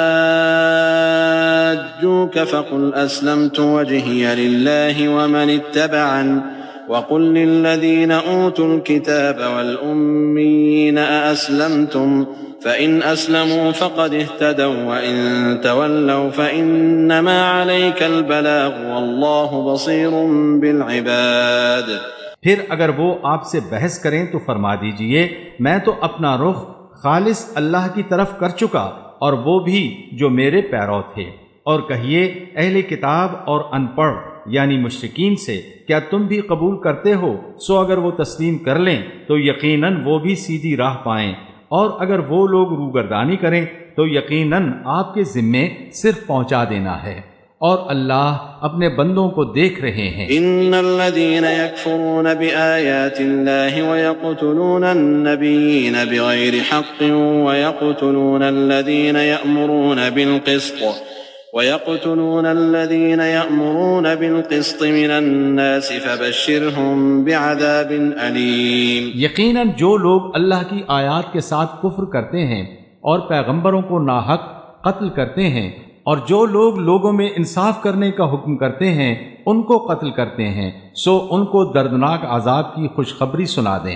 حاجوك فقل أسلمت وجهي لله ومن اتبعني وقل للذين أوتوا الكتاب والأميين أأسلمتم فإن أسلموا فقد اهتدوا وإن تولوا فإنما عليك البلاغ والله بصير بالعباد۔ پھر اگر وہ آپ سے بحث کریں تو فرما دیجئے میں تو اپنا رخ خالص اللہ کی طرف کر چکا، اور وہ بھی جو میرے پیرو تھے۔ اور کہیے اہل کتاب اور ان پڑھ یعنی مشرکین سے کیا تم بھی قبول کرتے ہو؟ سو اگر وہ تسلیم کر لیں تو یقیناً وہ بھی سیدھی راہ پائیں، اور اگر وہ لوگ روگردانی کریں تو یقیناً آپ کے ذمے صرف پہنچا دینا ہے، اور اللہ اپنے بندوں کو دیکھ رہے ہیں۔ ان الذين يكفرون بآيات الله ويقتلون النبيين بغير حق ويقتلون الذين يأمرون بالقسط وَيَقْتُلُونَ الَّذِينَ يَأْمُرُونَ بِالْقِسْطِ مِنَ النَّاسِ فَبَشِّرْهُم بِعَذَابٍ أَلِيمٍ۔ یقیناً جو لوگ اللہ کی آیات کے ساتھ کفر کرتے ہیں اور پیغمبروں کو ناحق قتل کرتے ہیں اور جو لوگ لوگوں میں انصاف کرنے کا حکم کرتے ہیں ان کو قتل کرتے ہیں، سو ان کو دردناک عذاب کی خوشخبری سنا دیں۔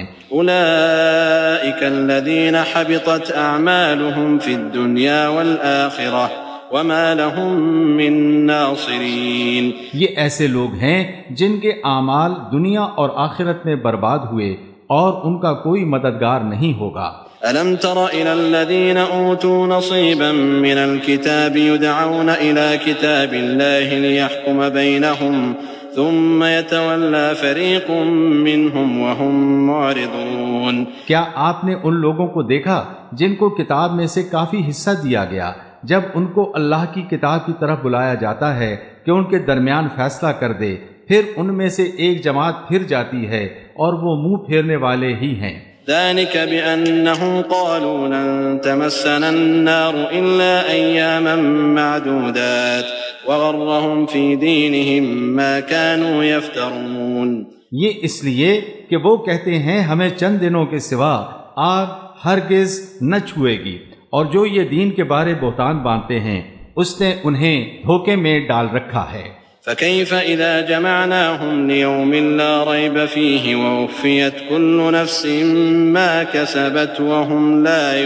أولئك الذين حبطت أعمالهم في الدنيا والآخرة وما لهم من ناصرين۔ یہ ایسے لوگ ہیں جن کے اعمال دنیا اور آخرت میں برباد ہوئے اور ان کا کوئی مددگار نہیں ہوگا۔ ألم تر إلى الذين أوتوا نصيبا من الكتاب يدعون إلى كتاب الله ليحكم بينهم ثم يتولى فريق منهم وهم معرضون۔ کیا آپ نے ان لوگوں کو دیکھا جن کو کتاب میں سے کافی حصہ دیا گیا، جب ان کو اللہ کی کتاب کی طرف بلایا جاتا ہے کہ ان کے درمیان فیصلہ کر دے، پھر ان میں سے ایک جماعت پھر جاتی ہے اور وہ منہ پھیرنے والے ہی ہیں۔ ذلك بأنهم قالوا لن تمسنا النار إلا أياما معدودات وغرهم في دينهم ما كانوا يفترون۔ یہ اس لیے کہ وہ کہتے ہیں ہمیں چند دنوں کے سوا آگ ہرگز نہ چھوئے گی، اور جو یہ دین کے بارے بہتان باندھتے ہیں اس نے انہیں دھوکے میں ڈال رکھا ہے۔ فكيف إذا جمعناهم ليوم لا ريب فيه ووفيت كل نفس ما كسبت وهم لا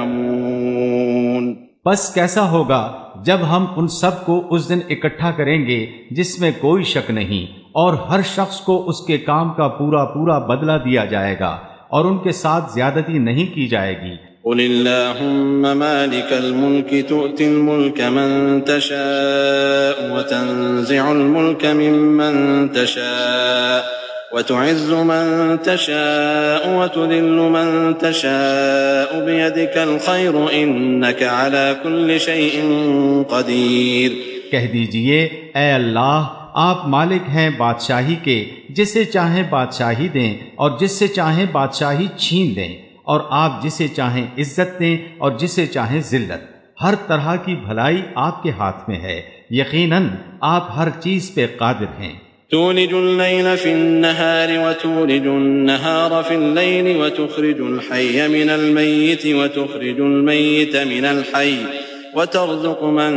يظلمون۔ بس کیسا ہوگا جب ہم ان سب کو اس دن اکٹھا کریں گے جس میں کوئی شک نہیں، اور ہر شخص کو اس کے کام کا پورا پورا بدلہ دیا جائے گا اور ان کے ساتھ زیادتی نہیں کی جائے گی۔ قل اللهم مالك الملك تؤتي الملك من تشاء وتنزع الملك ممن تشاء وتعز من تشاء وتذل من تشاء بيدك الخير إنك على كل شيء قدير۔ کہہ دیجئے اے اللہ، آپ مالک ہیں بادشاہی کے، جسے چاہیں بادشاہی دیں اور جس سے چاہیں بادشاہی چھین دیں، اور آپ جسے چاہیں عزت دیں اور جسے چاہیں ذلت، ہر طرح کی بھلائی آپ کے ہاتھ میں ہے، یقیناً آپ ہر چیز پہ قادر ہیں۔ تولج الليل في النهار وتولج النهار في الليل وتخرج الحي من الميت وتخرج الميت من الحي وترزق من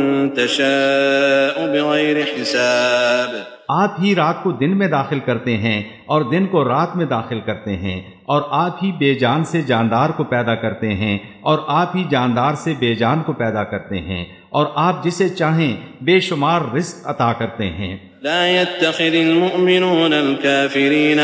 تشاء بغير حساب۔ آپ ہی رات کو دن میں داخل کرتے ہیں اور دن کو رات میں داخل کرتے ہیں، اور آپ ہی بے جان سے جاندار کو پیدا کرتے ہیں اور آپ ہی جاندار سے بے جان کو پیدا کرتے ہیں، اور آپ جسے چاہیں بے شمار رزق عطا کرتے ہیں۔ لا يتخذ المؤمنون الكافرين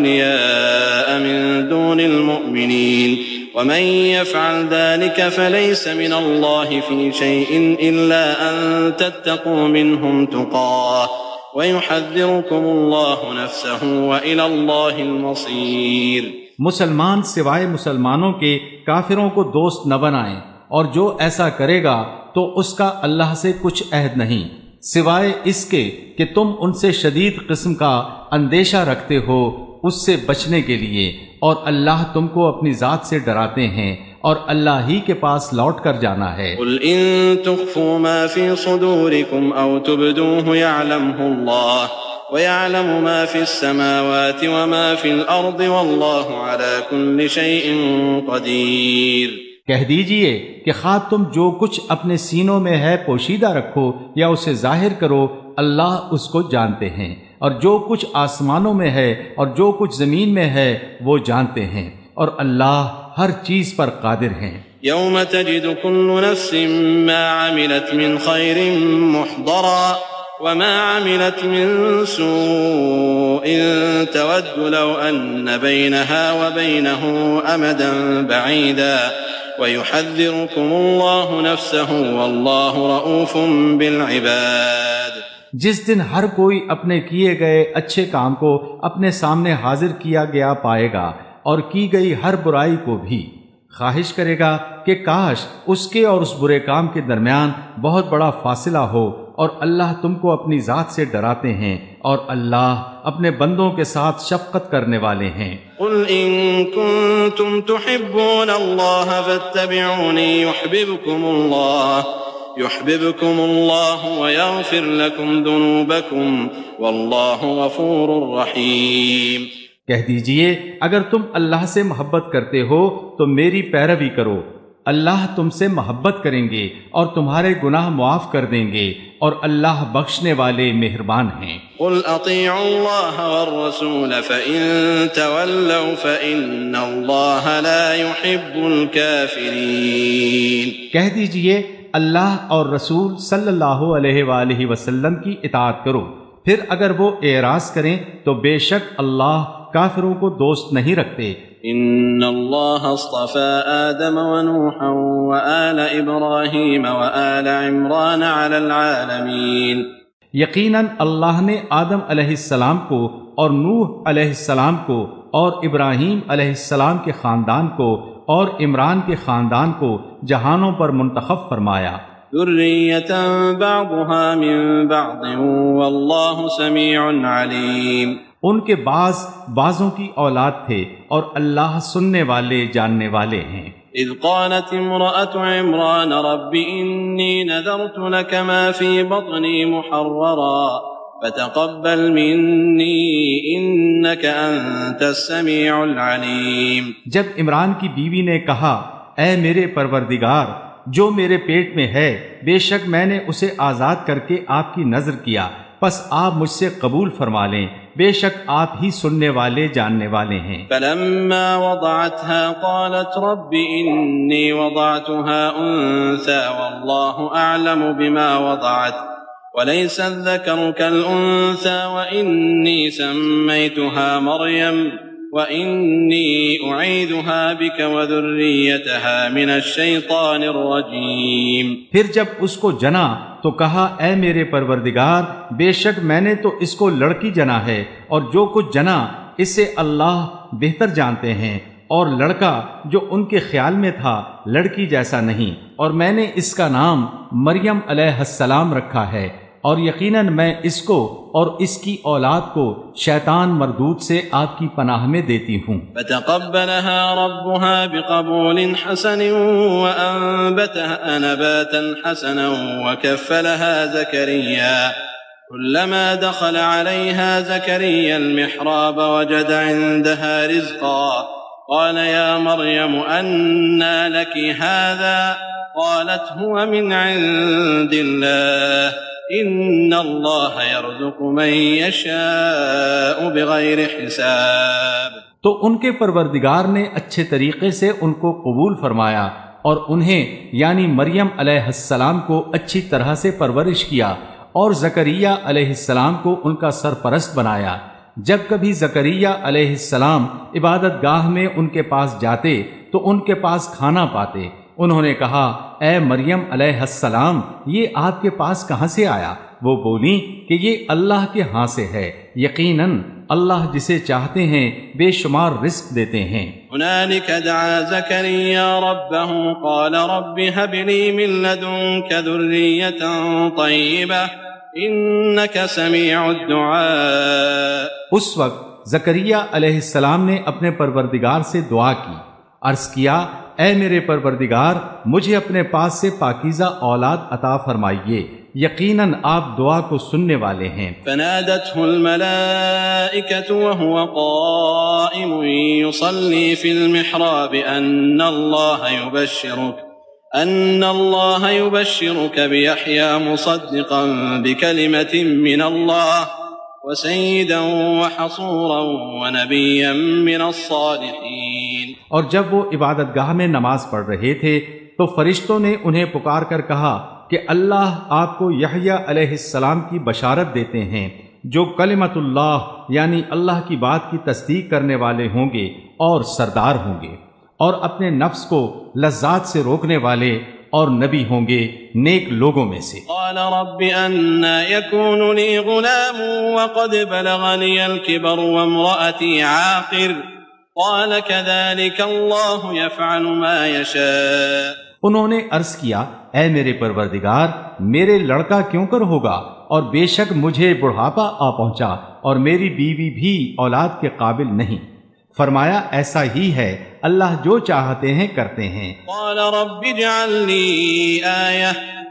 أولياء من دون المؤمنين ومن يفعل ذلك فليس من الله في شيء إلا أن تتقوا منهم تقاه وَيُحَذِّرُكُمُ اللَّهُ نَفْسَهُ وَإِلَى اللَّهِ الْمَصِيرُ۔ مسلمان سوائے مسلمانوں کے کافروں کو دوست نہ بنائیں، اور جو ایسا کرے گا تو اس کا اللہ سے کچھ عہد نہیں، سوائے اس کے کہ تم ان سے شدید قسم کا اندیشہ رکھتے ہو اس سے بچنے کے لیے، اور اللہ تم کو اپنی ذات سے ڈراتے ہیں اور اللہ ہی کے پاس لوٹ کر جانا ہے۔ قل ان تخفوا ما في صدوركم او تبدوه يعلمه الله ويعلم ما في السماوات وما في الارض والله على كل شيء قدير۔ کہہ دیجئے کہ خواہ تم جو کچھ اپنے سینوں میں ہے پوشیدہ رکھو یا اسے ظاہر کرو، اللہ اس کو جانتے ہیں، اور جو کچھ آسمانوں میں ہے اور جو کچھ زمین میں ہے وہ جانتے ہیں، اور اللہ ہر چیز پر قادر ہیں۔ یوم تجد كل نفس ما عملت من خیر محضرا وما عملت من سوء تود لو ان بينها وبينه امدا بعيدا ويحذركم الله نفسه والله رؤوف بالعباد۔ جس دن ہر کوئی اپنے کیے گئے اچھے کام کو اپنے سامنے حاضر کیا گیا پائے گا، اور کی گئی ہر برائی کو بھی خواہش کرے گا کہ کاش اس کے اور اس برے کام کے درمیان بہت بڑا فاصلہ ہو، اور اللہ تم کو اپنی ذات سے ڈراتے ہیں، اور اللہ اپنے بندوں کے ساتھ شفقت کرنے والے ہیں۔ قل ان کنتم تحبون اللہ فاتبعونی یحببکم اللہ يحببكم الله ويغفر لكم ذنوبكم والله غفور رحيم۔ کہہ دیجئے اگر تم اللہ سے محبت کرتے ہو تو میری پیروی کرو، اللہ تم سے محبت کریں گے اور تمہارے گناہ معاف کر دیں گے، اور اللہ بخشنے والے مہربان ہیں۔ قل اطیعوا اللہ والرسول فإن تولوا فإن اللہ لا يحب الكافرین۔ کہہ دیجئے اللہ اور رسول صلی اللہ علیہ وآلہ وسلم کی اطاعت کرو، پھر اگر وہ اعراض کریں تو بے شک اللہ کافروں کو دوست نہیں رکھتے۔ ان اللہ اصطفى آدم ونوحا وآل ابراہیم وآل عمران علی العالمین۔ یقیناً اللہ نے آدم علیہ السلام کو اور نوح علیہ السلام کو اور ابراہیم علیہ السلام کے خاندان کو اور عمران کے خاندان کو جہانوں پر منتخب فرمایا۔ ذریۃ بعضها من بعض واللہ سمیع علیم۔ ان کے بعضوں کی اولاد تھے اور اللہ سننے والے جاننے والے ہیں۔ اذ قالت امرأة عمران رب انی نذرت لك ما في بطنی محررا فتقبل منی انك انت السمیع العلیم۔ جب عمران کی بیوی نے کہا اے میرے پروردگار، جو میرے پیٹ میں ہے بے شک میں نے اسے آزاد کر کے آپ کی نذر کیا، پس آپ مجھ سے قبول فرما لیں، بے شک آپ ہی سننے والے جاننے والے ہیں۔ فلما وضعتها قالت رب انی وضعتها انثى والله اعلم بما وضعت وليس الذكر كالانثى واني سميتها مريم وإني أعيذها بك وذريتها من الشيطان الرجيم۔ پھر جب اس کو جنا تو کہا اے میرے پروردگار، بے شک میں نے تو اس کو لڑکی جنا ہے، اور جو کچھ جنا اسے اللہ بہتر جانتے ہیں، اور لڑکا جو ان کے خیال میں تھا لڑکی جیسا نہیں، اور میں نے اس کا نام مریم علیہ السلام رکھا ہے، اور یقیناً میں اس کو اور اس کی اولاد کو شیطان مردود سے آپ کی پناہ میں دیتی ہوں۔ فتقبلها ربها بقبول حسن وأنبتها نباتا حسنا وكفلها زكريا كلما دخل عليها زكريا المحراب وجد عندها رزقا قال يا مريم أنى لك هذا قالت هو من عند الله ان اللہ یرزق من یشاء بغیر حساب۔ تو ان کے پروردگار نے اچھے طریقے سے ان کو قبول فرمایا اور انہیں یعنی مریم علیہ السلام کو اچھی طرح سے پرورش کیا، اور زکریا علیہ السلام کو ان کا سرپرست بنایا۔ جب کبھی زکریا علیہ السلام عبادت گاہ میں ان کے پاس جاتے تو ان کے پاس کھانا پاتے۔ انہوں نے کہا اے مریم علیہ السلام، یہ آپ کے پاس کہاں سے آیا؟ وہ بولی کہ یہ اللہ کے ہاں سے ہے، یقیناً اللہ جسے چاہتے ہیں بے شمار رزق دیتے ہیں۔ هنالك دعا زكريا ربه قال رب هب لي من لدنك ذرية طيبة إنك سميع الدعاء۔ اس وقت زکریا علیہ السلام نے اپنے پروردگار سے دعا کی، عرض کیا اے میرے پروردگار، مجھے اپنے پاس سے پاکیزہ اولاد عطا فرمائیے، یقیناً آپ دعا کو سننے والے ہیں۔ فنادته الملائكة وهو قائم يصلي في المحراب أن الله يبشرك بيحيى مصدقا بكلمة من الله وسيدا وحصورا ونبيا من الصالحين۔ اور جب وہ عبادت گاہ میں نماز پڑھ رہے تھے تو فرشتوں نے انہیں پکار کر کہا کہ اللہ آپ کو یحییٰ علیہ السلام کی بشارت دیتے ہیں، جو کلمت اللہ یعنی اللہ کی بات کی تصدیق کرنے والے ہوں گے اور سردار ہوں گے، اور اپنے نفس کو لذات سے روکنے والے اور نبی ہوں گے نیک لوگوں میں سے۔ قال رب أنى يكون لي غلام وقد بلغني الكبر وامرأتي عاقر قال كذلك الله يفعل ما يشاء۔ انہوں نے عرض کیا اے میرے پروردگار، میرے لڑکا کیوں کر ہوگا، اور بے شک مجھے بڑھاپا آ پہنچا اور میری بیوی بھی اولاد کے قابل نہیں۔ فرمایا ایسا ہی ہے، اللہ جو چاہتے ہیں کرتے ہیں۔ قال رب اجعل لي آية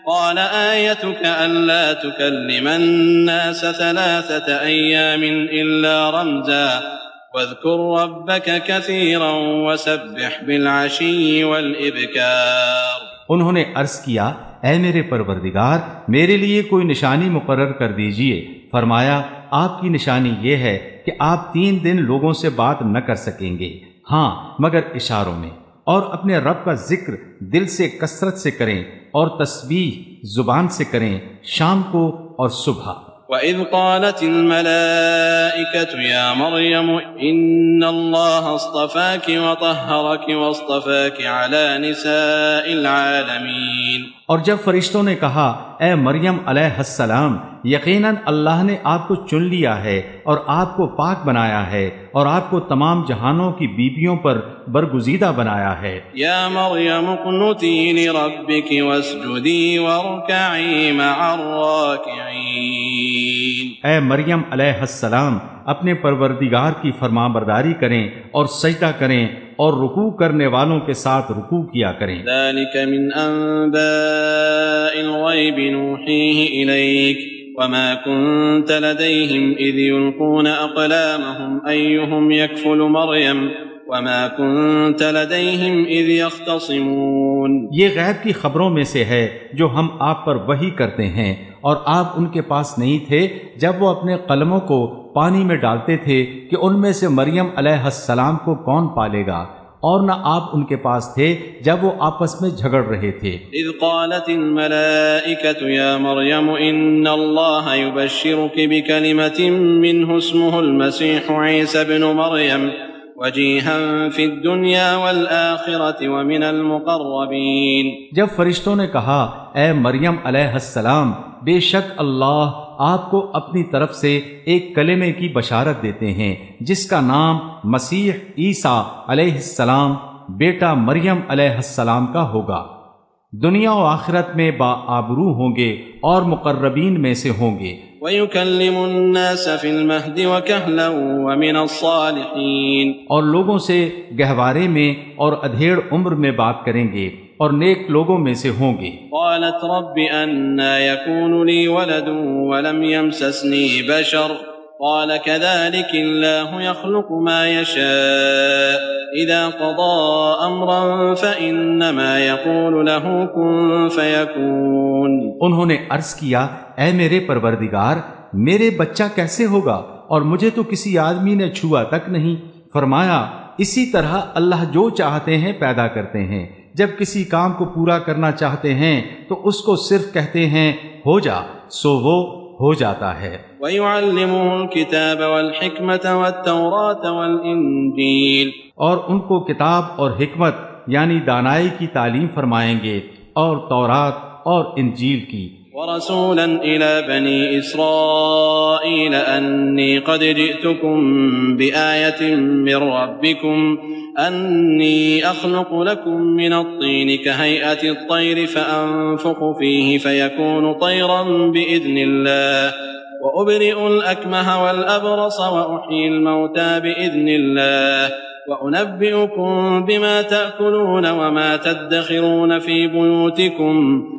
قال آيتك ألا تكلم الناس 3 أيام إلا رمزا واذكر ربك كثيرا وسبح بالعشي والإبكار۔ انہوں نے عرض کیا، اے میرے پروردگار، میرے لیے کوئی نشانی مقرر کر دیجئے۔ فرمایا، آپ کی نشانی یہ ہے کہ آپ 3 دن لوگوں سے بات نہ کر سکیں گے، ہاں مگر اشاروں میں، اور اپنے رب کا ذکر دل سے کثرت سے کریں اور تسبیح زبان سے کریں شام کو اور صبح۔ وَإِذْ قَالَتِ الْمَلَائِكَةُ يَا مَرْيَمُ إِنَّ اللَّهَ اصْطَفَاكِ وَطَهَّرَكِ وَاصْطَفَاكِ عَلَى نِسَاءِ الْعَالَمِينَ، اور جب فرشتوں نے کہا، اے مریم علیہ السلام، یقیناً اللہ نے آپ کو چن لیا ہے اور آپ کو پاک بنایا ہے اور آپ کو تمام جہانوں کی بیویوں پر برگزیدہ بنایا ہے۔ یا مریم اقنتی لربک واسجدی وارکعی مع الراکعین، اے مریم علیہ السلام، اپنے پروردگار کی فرما برداری کریں اور سجدہ کریں اور رکوع کرنے والوں کے ساتھ رکوع کیا کریں۔ ذلک من انباء الغیب نوحیہ الیک وما كنت لديهم إذ يلقون أقلامهم أيهم يكفل مريم وما كنت لديهم إذ يختصمون۔ یہ غیب کی خبروں میں سے ہے جو ہم آپ پر وحی کرتے ہیں، اور آپ ان کے پاس نہیں تھے جب وہ اپنے قلموں کو پانی میں ڈالتے تھے کہ ان میں سے مریم علیہ السلام کو کون پالے گا، اور نہ آپ ان کے پاس تھے جب وہ آپس میں جھگڑ رہے تھے۔ اذ قالت الملائکۃ یا مریم ان اللہ یبشرک بکلمۃ منہ اسمہ المسیح عیسی ابن مریم وجیہا فی الدنیا والآخرۃ ومن المقربین۔ جب فرشتوں نے کہا، اے مریم علیہ السلام، بے شک اللہ آپ کو اپنی طرف سے ایک کلمے کی بشارت دیتے ہیں جس کا نام مسیح عیسیٰ علیہ السلام بیٹا مریم علیہ السلام کا ہوگا، دنیا و آخرت میں باآبرو ہوں گے اور مقربین میں سے ہوں گے۔ وَيُكَلِّمُ النَّاسَ فِي الْمَهْدِ وَكَهْلًا وَمِنَ الصَّالِحِينَ، اور لوگوں سے گہوارے میں اور ادھیڑ عمر میں بات کریں گے اور نیک لوگوں میں سے ہوں گے۔ قالت رب أَنَّى يَكُونُ لِي وَلَدٌ وَلَمْ يَمْسَسْنِي بَشَرٌ قال كذلك الله يخلق ما يشاء إذا قضى أمرا فإنما يقول له كن فيكون۔ انہوں نے عرض کیا، اے میرے پروردگار، میرے بچہ کیسے ہوگا اور مجھے تو کسی آدمی نے چھوا تک نہیں۔ فرمایا، اسی طرح اللہ جو چاہتے ہیں پیدا کرتے ہیں، جب کسی کام کو پورا کرنا چاہتے ہیں تو اس کو صرف کہتے ہیں ہو جا، سو وہ ہو جاتا ہے۔ وَيُعَلِّمُهُ الْكِتَابَ وَالْحِكْمَةَ وَالتَّوْرَاةَ وَالْإِنْجِيلَ، اور ان کو کتاب اور حکمت یعنی دانائی کی تعلیم فرمائیں گے اور تورات اور انجیل کی۔ وَرَسُولًا إِلَى بَنِي إِسْرَائِيلَ أَنِّي قَدْ جِئْتُكُمْ بِآيَةٍ مِّن رَّبِّكُمْ أَنِّي أَخْلُقُ لَكُم مِّنَ الطِّينِ كَهَيْئَةِ الطَّيْرِ فَأَنفُخُ فِيهِ فَيَكُونُ طَيْرًا بِإِذْنِ اللَّهِ وَأُبْرِئُ الْأَكْمَهَ وَالْأَبْرَصَ وَأُحْيِي الْمَوْتَى بِإِذْنِ اللَّهِ وَأُنَبِّئُكُم بِمَا تَأْكُلُونَ وَمَا تَدَّخِرُونَ فِي بُيُوتِكُمْ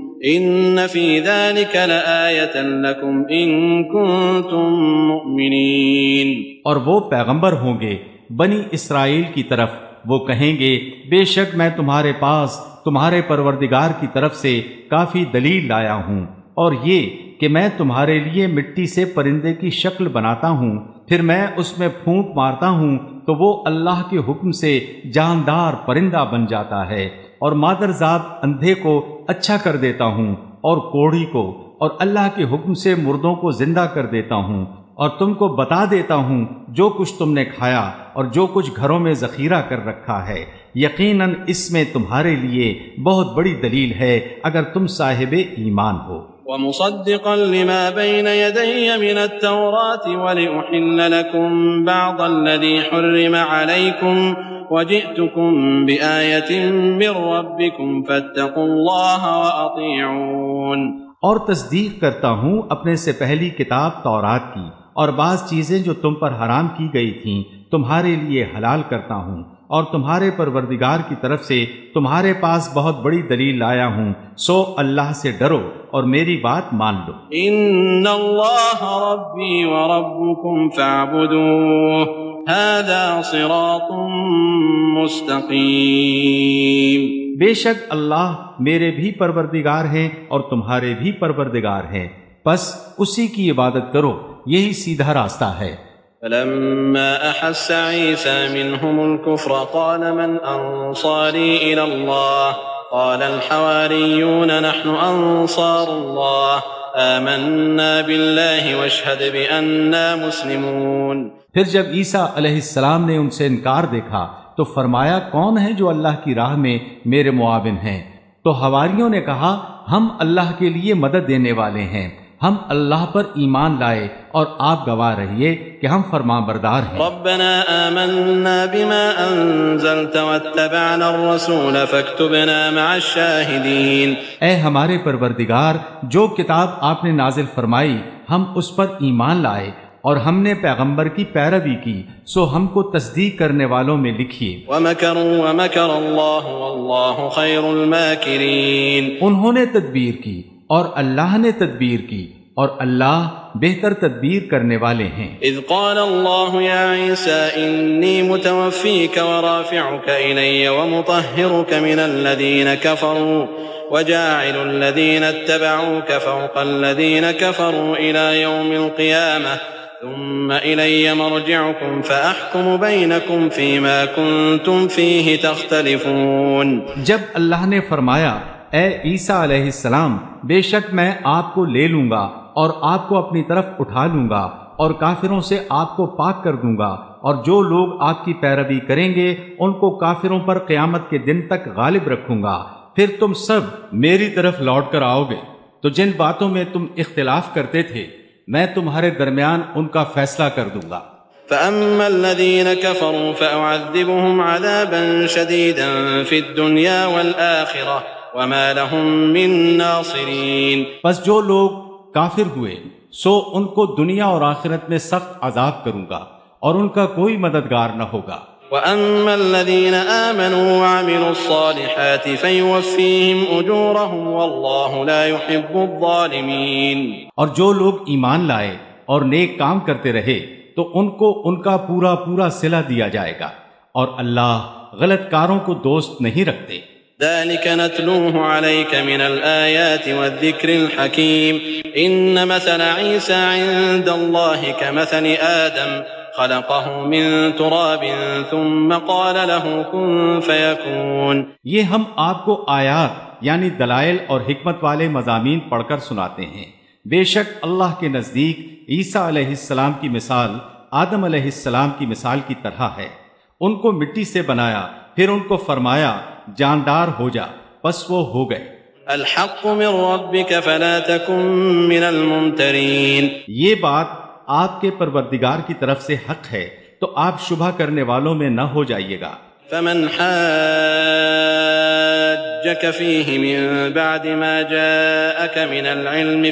إِنَّ فِي ذَلِكَ لَآيَةً لَكُمْ إِن كُنتُم مُّؤْمِنِينَ۔ اور وہ پیغمبر ہوں گے بنی اسرائیل کی طرف، وہ کہیں گے، بے شک میں تمہارے پاس تمہارے پروردگار کی طرف سے کافی دلیل لایا ہوں، اور یہ کہ میں تمہارے لیے مٹی سے پرندے کی شکل بناتا ہوں، پھر میں اس میں پھونک مارتا ہوں تو وہ اللہ کے حکم سے جاندار پرندہ بن جاتا ہے، اور مادرزاد اندھے کو اچھا کر دیتا ہوں اور کوڑھی کو، اور اللہ کے حکم سے مردوں کو زندہ کر دیتا ہوں، اور تم کو بتا دیتا ہوں جو کچھ تم نے کھایا اور جو کچھ گھروں میں ذخیرہ کر رکھا ہے، یقیناً اس میں تمہارے لیے بہت بڑی دلیل ہے اگر تم صاحب ایمان ہو۔ وَمُصَدِّقًا لِمَا بَيْنَ يَدَيَّ مِنَ التَّوْرَاةِ وَلِأُحِلَّ لَكُم بَعْضَ الَّذِي حُرِّمَ عَلَيْكُمْ وَجِئْتُكُم بِآيَةٍ مِّن رَّبِّكُمْ فَاتَّقُوا اللَّهَ وَأَطِيعُونِ۔ اور تصدیق کرتا ہوں اپنے سے پہلی کتاب تورات کی، اور بعض چیزیں جو تم پر حرام کی گئی تھیں تمہارے لیے حلال کرتا ہوں، اور تمہارے پروردگار کی طرف سے تمہارے پاس بہت بڑی دلیل لایا ہوں، سو اللہ سے ڈرو اور میری بات مان لو۔ ان اللہ ربی وربکم فاعبدوہ ھذا صراط مستقیم۔ بے شک اللہ میرے بھی پروردگار ہیں اور تمہارے بھی پروردگار ہیں، بس اسی کی عبادت کرو، یہی سیدھا راستہ ہے۔ فلما احس عيسى منهم الكفر قال من انصاري الى الله قال الحواريون نحن انصار الله آمنا بالله واشهد بأننا مسلمون۔ پھر جب عیسیٰ علیہ السلام نے ان سے انکار دیکھا تو فرمایا کون ہے جو اللہ کی راہ میں میرے معاون ہیں؟ تو حواریوں نے کہا ہم اللہ کے لیے مدد دینے والے ہیں، ہم اللہ پر ایمان لائے اور آپ گواہ رہیے کہ ہم فرمان بردار ہیں۔ ربنا آمنا بما انزلت واتبعنا الرسول فاكتبنا مع الشاہدین۔ اے ہمارے پروردگار، جو کتاب آپ نے نازل فرمائی ہم اس پر ایمان لائے اور ہم نے پیغمبر کی پیروی کی، سو ہم کو تصدیق کرنے والوں میں لکھیے۔ وَمَكَرُوا وَمَكَرَ اللَّهُ وَاللَّهُ خَيْرُ الْمَاكِرِينَ۔ انہوں نے تدبیر کی اور اللہ نے تدبیر کی اور اللہ بہتر تدبیر کرنے والے ہیں۔ اذ قال اللہ یا عیسیٰ انی متوفیک ورافعک الی ومطہرک من الذین کفروا وجاعل الذین اتبعوک فوق الذین کفروا الی یوم القیامہ ثم الی مرجعکم فاحکم بینکم فیما کنتم فیہ تختلفون۔ جب اللہ نے فرمایا اے عیسیٰ علیہ السلام، بے شک میں آپ کو لے لوں گا اور آپ کو اپنی طرف اٹھا لوں گا اور کافروں سے آپ کو پاک کر دوں گا، اور جو لوگ آپ کی پیروی کریں گے ان کو کافروں پر قیامت کے دن تک غالب رکھوں گا، پھر تم سب میری طرف لوٹ کر آؤ گے، تو جن باتوں میں تم اختلاف کرتے تھے میں تمہارے درمیان ان کا فیصلہ کر دوں گا۔ فَأَمَّا الَّذِينَ كَفَرُوا فَأُعَذِّبُهُمْ عَذَابًا شَدِيدًا فِي الدُّنْيَا وَالْآخِرَةِ وَمَا لَهُم مِّن نَّاصِرِينَ۔ پس جو لوگ کافر ہوئے سو ان کو دنیا اور آخرت میں سخت عذاب کروں گا اور ان کا کوئی مددگار نہ ہوگا۔ وَأَمَّا الَّذِينَ آمَنُوا وَعَمِلُوا الصَّالِحَاتِ فَيُوَفِّيهِمْ أُجُورَهُمْ وَاللَّهُ لَا يُحِبُّ الظَّالِمِينَ۔ اور جو لوگ ایمان لائے اور نیک کام کرتے رہے تو ان کو ان کا پورا پورا صلہ دیا جائے گا، اور اللہ غلط کاروں کو دوست نہیں رکھتے۔ ذلك نتلوه عليك من الآيات والذكر الحكيم إن مثل عيسى عند الله كمثل آدم خلقه من تراب ثم قال له كن فيكون۔ یہ ہم آپ کو آیات یعنی دلائل اور حکمت والے مضامین پڑھ کر سناتے ہیں۔ بے شک اللہ کے نزدیک عیسیٰ علیہ السلام کی مثال آدم علیہ السلام کی مثال کی طرح ہے، ان کو مٹی سے بنایا پھر ان کو فرمایا جاندار ہو جا، بس وہ ہو گئے۔ الحق من ربك فلا تكن من الممترين۔ یہ بات آپ کے پروردگار کی طرف سے حق ہے تو آپ شبہ کرنے والوں میں نہ ہو جائیے گا۔ فمن حاجك فيه من بعد ما جاءك من العلم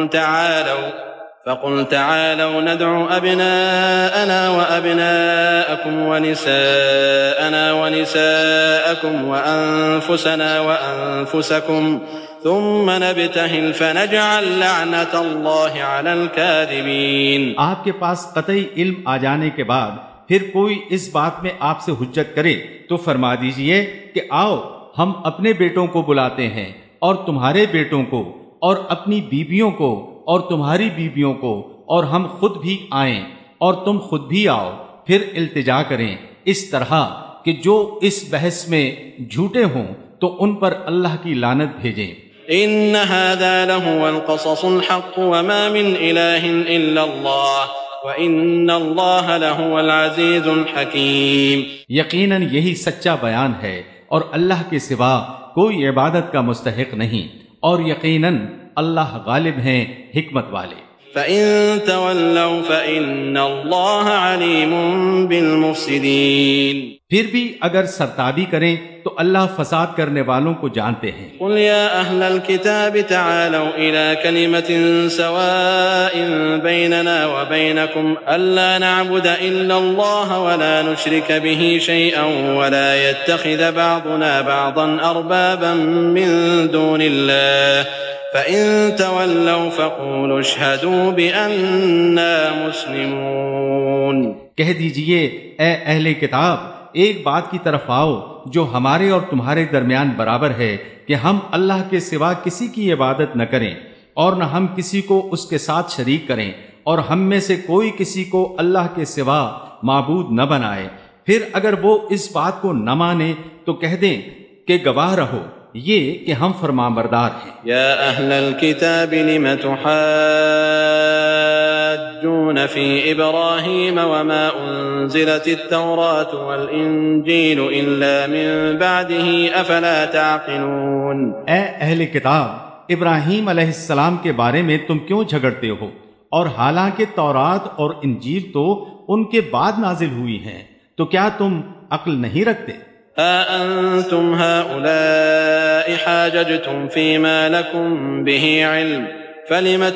فقل تعالوا ندعو أبناءنا وأبناءكم ونساءنا ونساءكم وأنفسنا وأنفسكم ثم نبتهل فنجعل لعنة الله على الكاذبين۔ آپ کے پاس قطعی علم آ جانے کے بعد پھر کوئی اس بات میں آپ سے حجت کرے تو فرما دیجئے کہ آؤ ہم اپنے بیٹوں کو بلاتے ہیں اور تمہارے بیٹوں کو اور اپنی بیویوں کو اور تمہاری بیویوں کو، اور ہم خود بھی آئیں اور تم خود بھی آؤ، پھر التجا کریں اس طرح کہ جو اس بحث میں جھوٹے ہوں تو ان پر اللہ کی لعنت بھیجیں۔ ان هذا لهو القصص الحق وما من اله الا الله وان الله لهو العزيز الحكيم۔ یقیناً یہی سچا بیان ہے اور اللہ کے سوا کوئی عبادت کا مستحق نہیں، اور یقیناً اللہ غالب ہیں، حکمت والے۔ فإن تولوا فإن الله عليم بالمفسدين۔ پھر بھی اگر سرتابی کریں تو اللہ فساد کرنے والوں کو جانتے ہیں۔ قل يا أهل الكتاب تعالوا إلى كلمة سواء بيننا وبينكم ألا نعبد إلا الله ولا نشرك به شيئا ولا يتخذ بعضنا بعضا أربابا من دون الله فإن تولوا فقولوا اشهدوا بأننا مسلمون۔ کہہ دیجئے اے اہل کتاب، ایک بات کی طرف آؤ جو ہمارے اور تمہارے درمیان برابر ہے کہ ہم اللہ کے سوا کسی کی عبادت نہ کریں اور نہ ہم کسی کو اس کے ساتھ شریک کریں، اور ہم میں سے کوئی کسی کو اللہ کے سوا معبود نہ بنائے۔ پھر اگر وہ اس بات کو نہ مانے تو کہہ دیں کہ گواہ رہو یہ کہ ہم فرمانبردار ہیں۔ یا اہل الکتاب لم تحاجون فی ابراہیم وما انزلت التوراة والانجیل الا من بعده افلا تعقلون۔ اے اہل کتاب، ابراہیم علیہ السلام کے بارے میں تم کیوں جھگڑتے ہو، اور حالانکہ تورات اور انجیل تو ان کے بعد نازل ہوئی ہیں، تو کیا تم عقل نہیں رکھتے؟ أأنتم هؤلاء حاججتم فيما لكم به علم فلم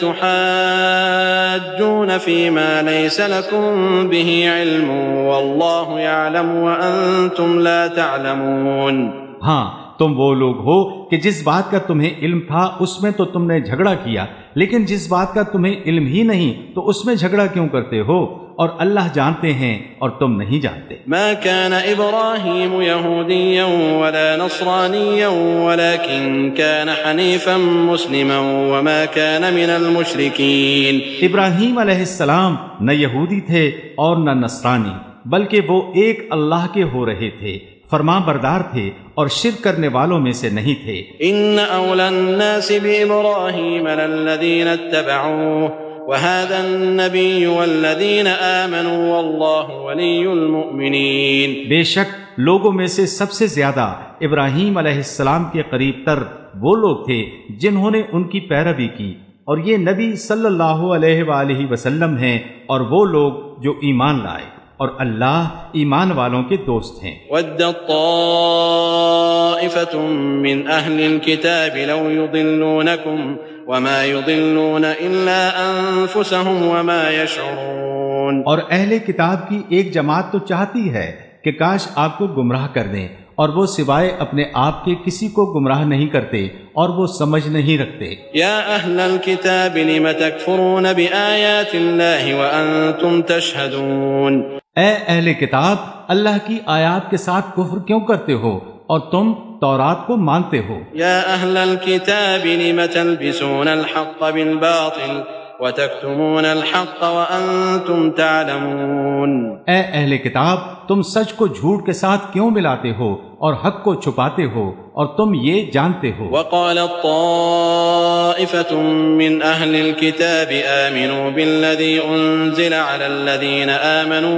تحاجون فيما ليس لكم به علم والله يعلم وأنتم لا تعلمون۔ ہاں، تم وہ لوگ ہو کہ جس بات کا تمہیں علم تھا اس میں تو تم نے جھگڑا کیا، لیکن جس بات کا تمہیں علم ہی نہیں تو اس میں جھگڑا کیوں کرتے ہو، اور اللہ جانتے ہیں اور تم نہیں جانتے۔ ما كان إبراهيم يهوديا ولا نصرانيا ولكن كان حنيفا مسلما وما كان من المشركين۔ ابراہیم علیہ السلام نہ یہودی تھے اور نہ نصرانی، بلکہ وہ ایک اللہ کے ہو رہے تھے، فرمان بردار تھے اور شرک کرنے والوں میں سے نہیں تھے۔ ان اولى الناس بإبراهيم للذين اتبعوه وهذا النبي والذين آمنوا والله ولي المؤمنين۔ بے شک لوگوں میں سے سب سے زیادہ ابراہیم علیہ السلام کے قریب تر وہ لوگ تھے جنہوں نے ان کی پیروی کی، اور یہ نبی صلی اللہ علیہ وآلہ وسلم ہیں اور وہ لوگ جو ایمان لائے، اور اللہ ایمان والوں کے دوست ہیں۔ وَدَّت طَّائِفَةٌ مِّنْ أَهْلِ الْكِتَابِ لَوْ يُضِلُّونَكُمْ وَمَا يُضِلُّونَ إِلَّا أَنفُسَهُمْ وَمَا يَشْعُرُونَ۔ اور اہل کتاب کی ایک جماعت تو چاہتی ہے کہ کاش آپ کو گمراہ کر دیں، اور وہ سوائے اپنے آپ کے کسی کو گمراہ نہیں کرتے اور وہ سمجھ نہیں رکھتے۔ یا اہل الکتاب لم تکفرون بآیات اللہ وانتم تشہدون۔ اے اہل کتاب، اللہ کی آیات کے ساتھ کفر کیوں کرتے ہو اور تم تورات کو مانتے ہو؟ یا اہل الکتاب لم تلبسون الحق بالباطل وتکتمون الحق وانتم تعلمون۔ اے اہل کتاب، تم سچ کو جھوٹ کے ساتھ کیوں ملاتے ہو اور حق کو چھپاتے ہو اور تم یہ جانتے ہو۔ وقالت طائفة من أهل الكتاب آمنوا بالذي أنزل على الذين آمنوا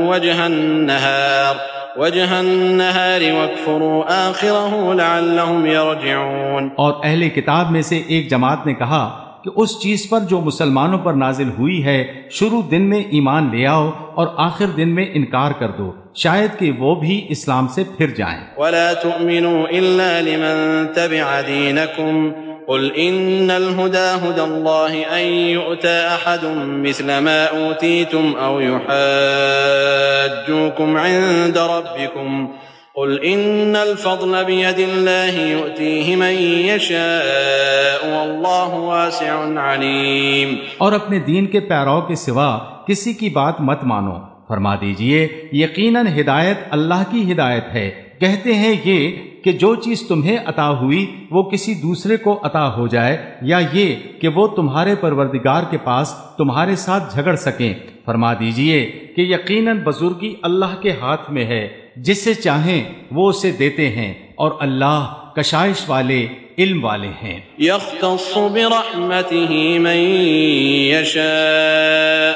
وجه النهار واكفروا آخره لعلهم يرجعون۔ اور اہل کتاب میں سے ایک جماعت نے کہا کہ اس چیز پر جو مسلمانوں پر نازل ہوئی ہے شروع دن میں ایمان لے آؤ اور آخر دن میں انکار کر دو، شاید کہ وہ بھی اسلام سے پھر جائیں۔ ولا تؤمنوا الا لمن تبع دينكم قل ان الهدى هدى الله ان يؤتى احد مثل ما اوتيتم او يحاجوكم عند ربكم قل ان الفضل بيد الله يؤتيه من يشاء والله واسع عليم۔ اور اپنے دین کے پیرو کے سوا کسی کی بات مت مانو، فرما دیجئے یقیناً ہدایت اللہ کی ہدایت ہے، کہتے ہیں یہ کہ جو چیز تمہیں عطا ہوئی وہ کسی دوسرے کو عطا ہو جائے، یا یہ کہ وہ تمہارے پروردگار کے پاس تمہارے ساتھ جھگڑ سکیں، فرما دیجئے کہ یقیناً بزرگی اللہ کے ہاتھ میں ہے، جسے چاہیں وہ اسے دیتے ہیں، اور اللہ کشائش والے علم والے ہیں۔ یختص برحمته من یشاء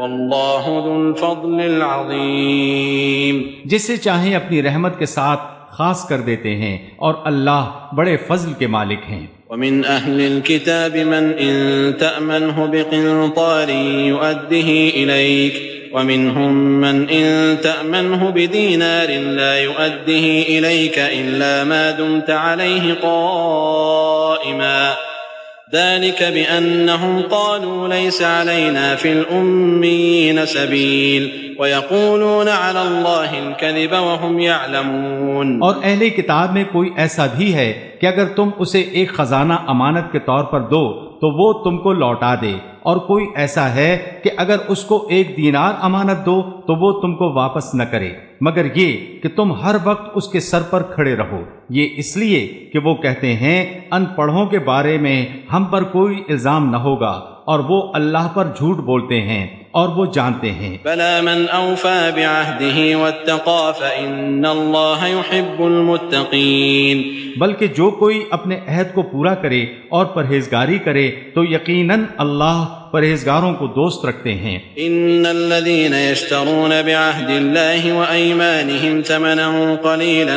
واللہ ذو الفضل العظیم۔ جسے چاہیں اپنی رحمت کے ساتھ خاص کر دیتے ہیں، اور اللہ بڑے فضل کے مالک ہیں۔ ومن أهل الكتاب من إن تأمنه بقنطار يؤده إليك ومنهم من إن تأمنه بدينار لا يؤده إليك إلا ما دمت عليه قائما ذلك بأنهم قالوا ليس علينا في الأميين سبيل ويقولون على الله الكذب وهم يعلمون۔ اور اہل کتاب میں کوئی ایسا بھی ہے کہ اگر تم اسے ایک خزانہ امانت کے طور پر دو تو وہ تم کو لوٹا دے، اور کوئی ایسا ہے کہ اگر اس کو 1 دینار امانت دو تو وہ تم کو واپس نہ کرے، مگر یہ کہ تم ہر وقت اس کے سر پر کھڑے رہو، یہ اس لیے کہ وہ کہتے ہیں ان پڑھوں کے بارے میں ہم پر کوئی الزام نہ ہوگا، اور وہ اللہ پر جھوٹ بولتے ہیں اور وہ جانتے ہیں۔ بلى من أوفى بعهده واتقى فإن الله يحب المتقين۔ بلکہ جو کوئی اپنے عہد کو پورا کرے اور پرہیزگاری کرے تو یقیناً اللہ پرہیزگاروں کو دوست رکھتے ہیں۔ ان الذين يشترون بعهد الله وأيمانهم ثمنا قليلا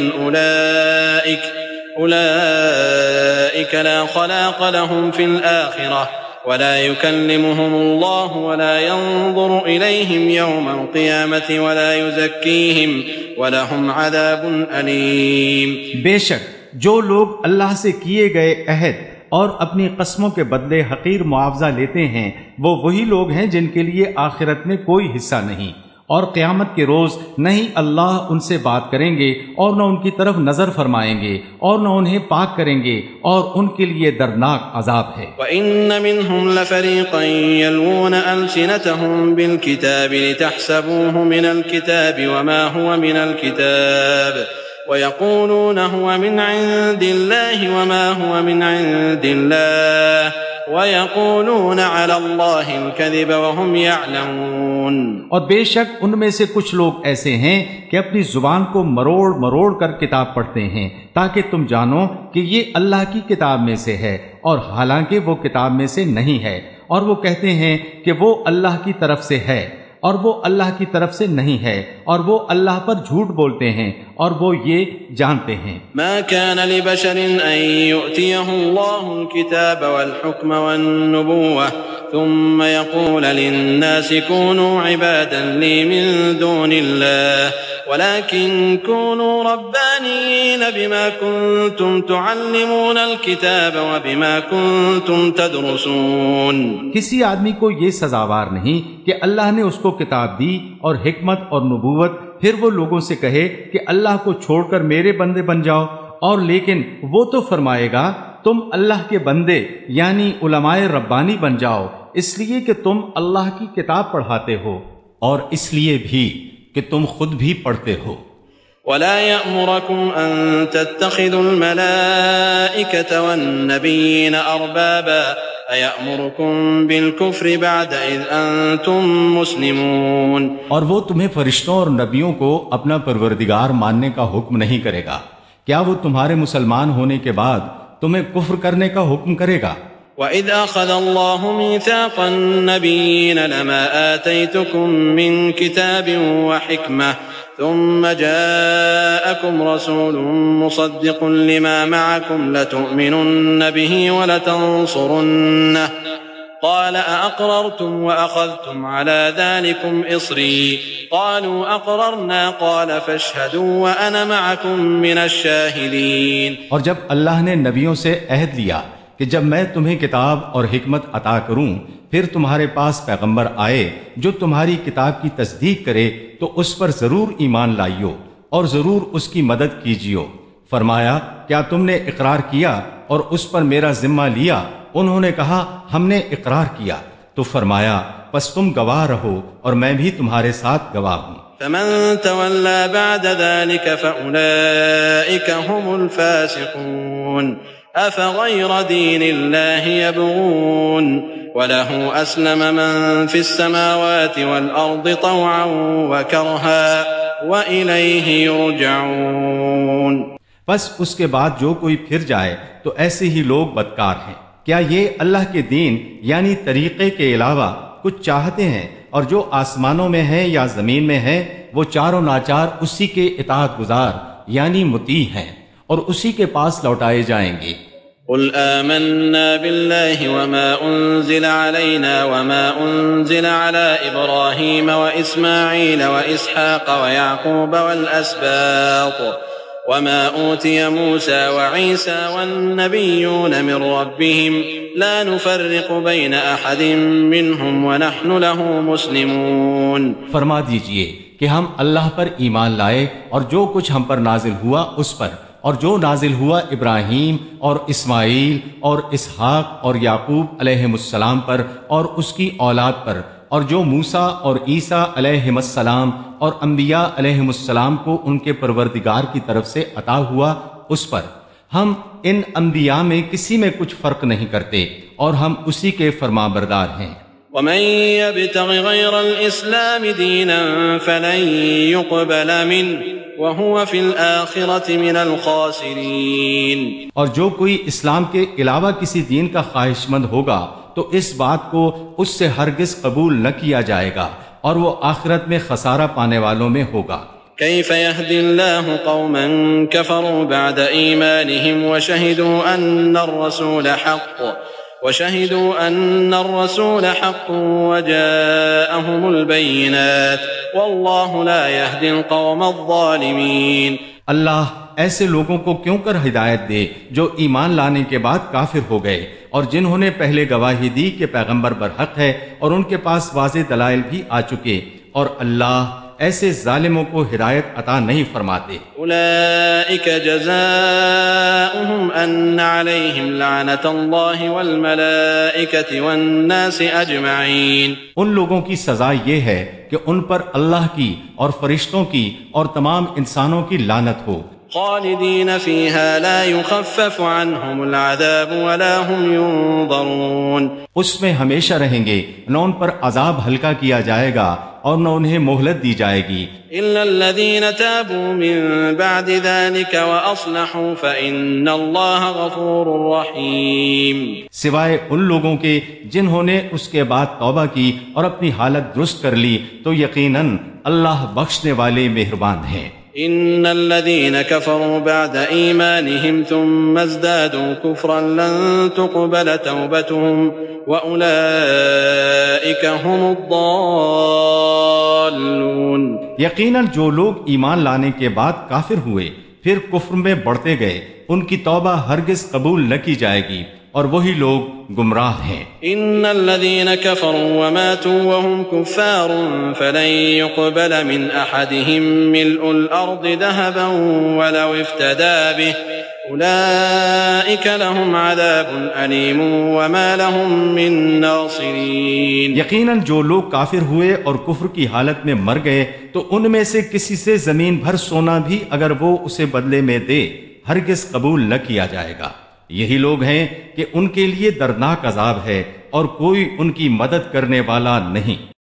أولئك لا خلاق لهم في الآخرة ولا يكلمهم الله ولا ينظر إليهم يوم القيامة ولا يزكيهم ولهم عذاب أليم۔ بے شک جو لوگ اللہ سے کیے گئے عہد اور اپنی قسموں کے بدلے حقیر معاوضہ لیتے ہیں وہ وہی لوگ ہیں جن کے لیے آخرت میں کوئی حصہ نہیں، اور قیامت کے روز نہیں اللہ ان سے بات کریں گے اور نہ ان کی طرف نظر فرمائیں گے اور نہ انہیں پاک کریں گے، اور ان کے لیے دردناک عذاب ہے۔ وَإِنَّ مِنْهُمْ لَفَرِيقًا يَلْوُونَ أَلْسِنَتَهُمْ بِالْكِتَابِ لِتَحْسَبُوهُ مِنَ الْكِتَابِ وَمَا هُوَ مِنَ الْكِتَابِ وَيَقُولُونَ هُوَ مِنْ عِنْدِ اللَّهِ وَمَا هُوَ مِنْ عِنْدِ اللَّهِ وَيَقُولُونَ عَلَى اللَّهِ الْكَذِبَ وَهُمْ يَعْلَمُونَ۔ اور بے شک ان میں سے کچھ لوگ ایسے ہیں کہ اپنی زبان کو مروڑ مروڑ کر کتاب پڑھتے ہیں تاکہ تم جانو کہ یہ اللہ کی کتاب میں سے ہے، اور حالانکہ وہ کتاب میں سے نہیں ہے، اور وہ کہتے ہیں کہ وہ اللہ کی طرف سے ہے، اور وہ اللہ کی طرف سے نہیں ہے، اور وہ اللہ پر جھوٹ بولتے ہیں، اور وہ یہ جانتے ہیں۔ ما كان لبشر ان يؤتيه الله الكتاب والحكم والنبوة ثم يقول للناس كونوا عبادا لي من دون الله ولكن كونوا ربانيين بما كنتم تعلمون الكتاب وبما كنتم تدرسون۔ کسی آدمی کو یہ سزاوار نہیں کہ اللہ نے اس کو کتاب دی اور حکمت اور نبوت، پھر وہ لوگوں سے کہے کہ اللہ کو چھوڑ کر میرے بندے بن جاؤ، اور لیکن وہ تو فرمائے گا تم اللہ کے بندے یعنی علماء ربانی بن جاؤ، اس لیے کہ تم اللہ کی کتاب پڑھاتے ہو اور اس لیے بھی کہ تم خود بھی پڑھتے ہو۔ ولا يأمركم أن تتخذوا الملائكة والنبيين أربابا أيأمركم بالكفر بعد إذ أنتم مسلمون۔ اور وہ تمہیں فرشتوں اور نبیوں کو اپنا پروردگار ماننے کا حکم نہیں کرے گا، کیا وہ تمہارے مسلمان ہونے کے بعد تمہیں کفر کرنے کا حکم کرے گا؟ وَإِذْ أَخَذَ اللَّهُ مِيثَاقَ النَّبِيِّينَ لَمَا آتَيْتُكُم مِّن كِتَابٍ وَحِكْمَةٍ ثُمَّ جَاءَكُمْ رَسُولٌ مُصَدِّقٌ لِّمَا مَعَكُمْ لَتُؤْمِنُنَّ بِهِ وَلَتَنصُرُنَّهُ قال أأقررتم وأخذتم على ذلكم إصري قالوا أقررنا قال فاشهدوا وأنا معكم من الشاهدين۔ اور جب اللہ نے نبیوں سے عہد لیا کہ جب میں تمہیں کتاب اور حکمت عطا کروں پھر تمہارے پاس پیغمبر آئے جو تمہاری کتاب کی تصدیق کرے تو اس پر ضرور ایمان لائیو اور ضرور اس کی مدد کیجیو۔ فرمایا کیا تم نے اقرار کیا اور اس پر میرا ذمہ لیا؟ انہوں نے کہا ہم نے اقرار کیا۔ تو فرمایا پس تم گواہ رہو اور میں بھی تمہارے ساتھ گواہ ہوں۔ فمن تولى بعد ذلك فأولئك هم الفاسقون۔ أفغير دين الله يبغون وله أسلم من في السماوات والأرض طوعا وكرها وإليه يرجعون۔ بس اس کے بعد جو کوئی پھر جائے تو ایسے ہی لوگ بدکار ہیں۔ کیا یہ اللہ کے دین یعنی طریقے کے علاوہ کچھ چاہتے ہیں؟ اور جو آسمانوں میں ہے یا زمین میں ہے وہ چاروں ناچار اسی کے اطاعت گزار یعنی مطیع ہیں، اور اسی کے پاس لوٹائے جائیں گے۔ قل آمنا بالله وما أنزل علينا وما أنزل على إبراهيم وإسماعيل وإسحاق ويعقوب والأسباط وما أوتي موسى وعيسى والنبيون من ربهم لا نفرق بين أحد منهم ونحن له مسلمون۔ فرما دیجئے کہ ہم اللہ پر ایمان لائے اور جو کچھ ہم پر نازل ہوا اس پر، اور جو نازل ہوا ابراہیم اور اسماعیل اور اسحاق اور یعقوب علیہم السلام پر اور اس کی اولاد پر، اور جو موسیٰ اور عیسیٰ علیہم السلام اور انبیاء علیہم السلام کو ان کے پروردگار کی طرف سے عطا ہوا اس پر، ہم ان انبیاء میں کسی میں کچھ فرق نہیں کرتے اور ہم اسی کے فرما بردار ہیں۔ ومن يبتغ غير الإسلام دينا فلن يقبل منه وهو في الآخرة من الخاسرين۔ اور جو کوئی اسلام کے علاوہ کسی دین کا خواہش مند ہوگا تو اس بات کو اس سے ہرگز قبول نہ کیا جائے گا اور وہ آخرت میں خسارہ پانے والوں میں ہوگا۔ كيف يهدي الله قوما كفروا بعد إيمانهم وشهدوا أن الرسول حق وجاءهم البينات والله لا يهدي القوم الظالمين۔ اللہ ایسے لوگوں کو کیوں کر ہدایت دے جو ایمان لانے کے بعد کافر ہو گئے اور جنہوں نے پہلے گواہی دی کہ پیغمبر برحق ہے اور ان کے پاس واضح دلائل بھی آ چکے، اور اللہ ایسے ظالموں کو ہدایت عطا نہیں فرماتے۔ اولئک جزاؤہم ان علیہم لعنت اللہ والملائکۃ والناس اجمعین۔ ان لوگوں کی سزا یہ ہے کہ ان پر اللہ کی اور فرشتوں کی اور تمام انسانوں کی لعنت ہو۔ خالدین فیہا لا یخفف عنہم العذاب ولا هم ينظرون۔ اس میں ہمیشہ رہیں گے، نہ ان پر عذاب ہلکا کیا جائے گا اور نہ انہیں مہلت دی جائے گی۔ الا الذین تابوا من بعد ذلك واصلحوا فإن اللہ غفور رحیم۔ سوائے ان لوگوں کے جنہوں نے اس کے بعد توبہ کی اور اپنی حالت درست کر لی تو یقیناً اللہ بخشنے والے مہربان ہیں۔ ان الذين كفروا بعد ايمانهم ثم ازدادوا كفرا لن تقبل توبتهم واولئك هم الضالون۔ یقیناً جو لوگ ایمان لانے کے بعد کافر ہوئے پھر کفر میں بڑھتے گئے ان کی توبہ ہرگز قبول نہ کی جائے گی اور وہی لوگ گمراہ ہیں۔ ان الذين كفروا وماتوا وهم كفار فلن يقبل من احدهم ملء الارض ذهبا ولو افتدى به اولئك لهم عذاب الیم وما لهم من ناصرین۔ یقیناً جو لوگ کافر ہوئے اور کفر کی حالت میں مر گئے تو ان میں سے کسی سے زمین بھر سونا بھی اگر وہ اسے بدلے میں دے ہرگز قبول نہ کیا جائے گا۔ یہی لوگ ہیں کہ ان کے لیے دردناک عذاب ہے اور کوئی ان کی مدد کرنے والا نہیں۔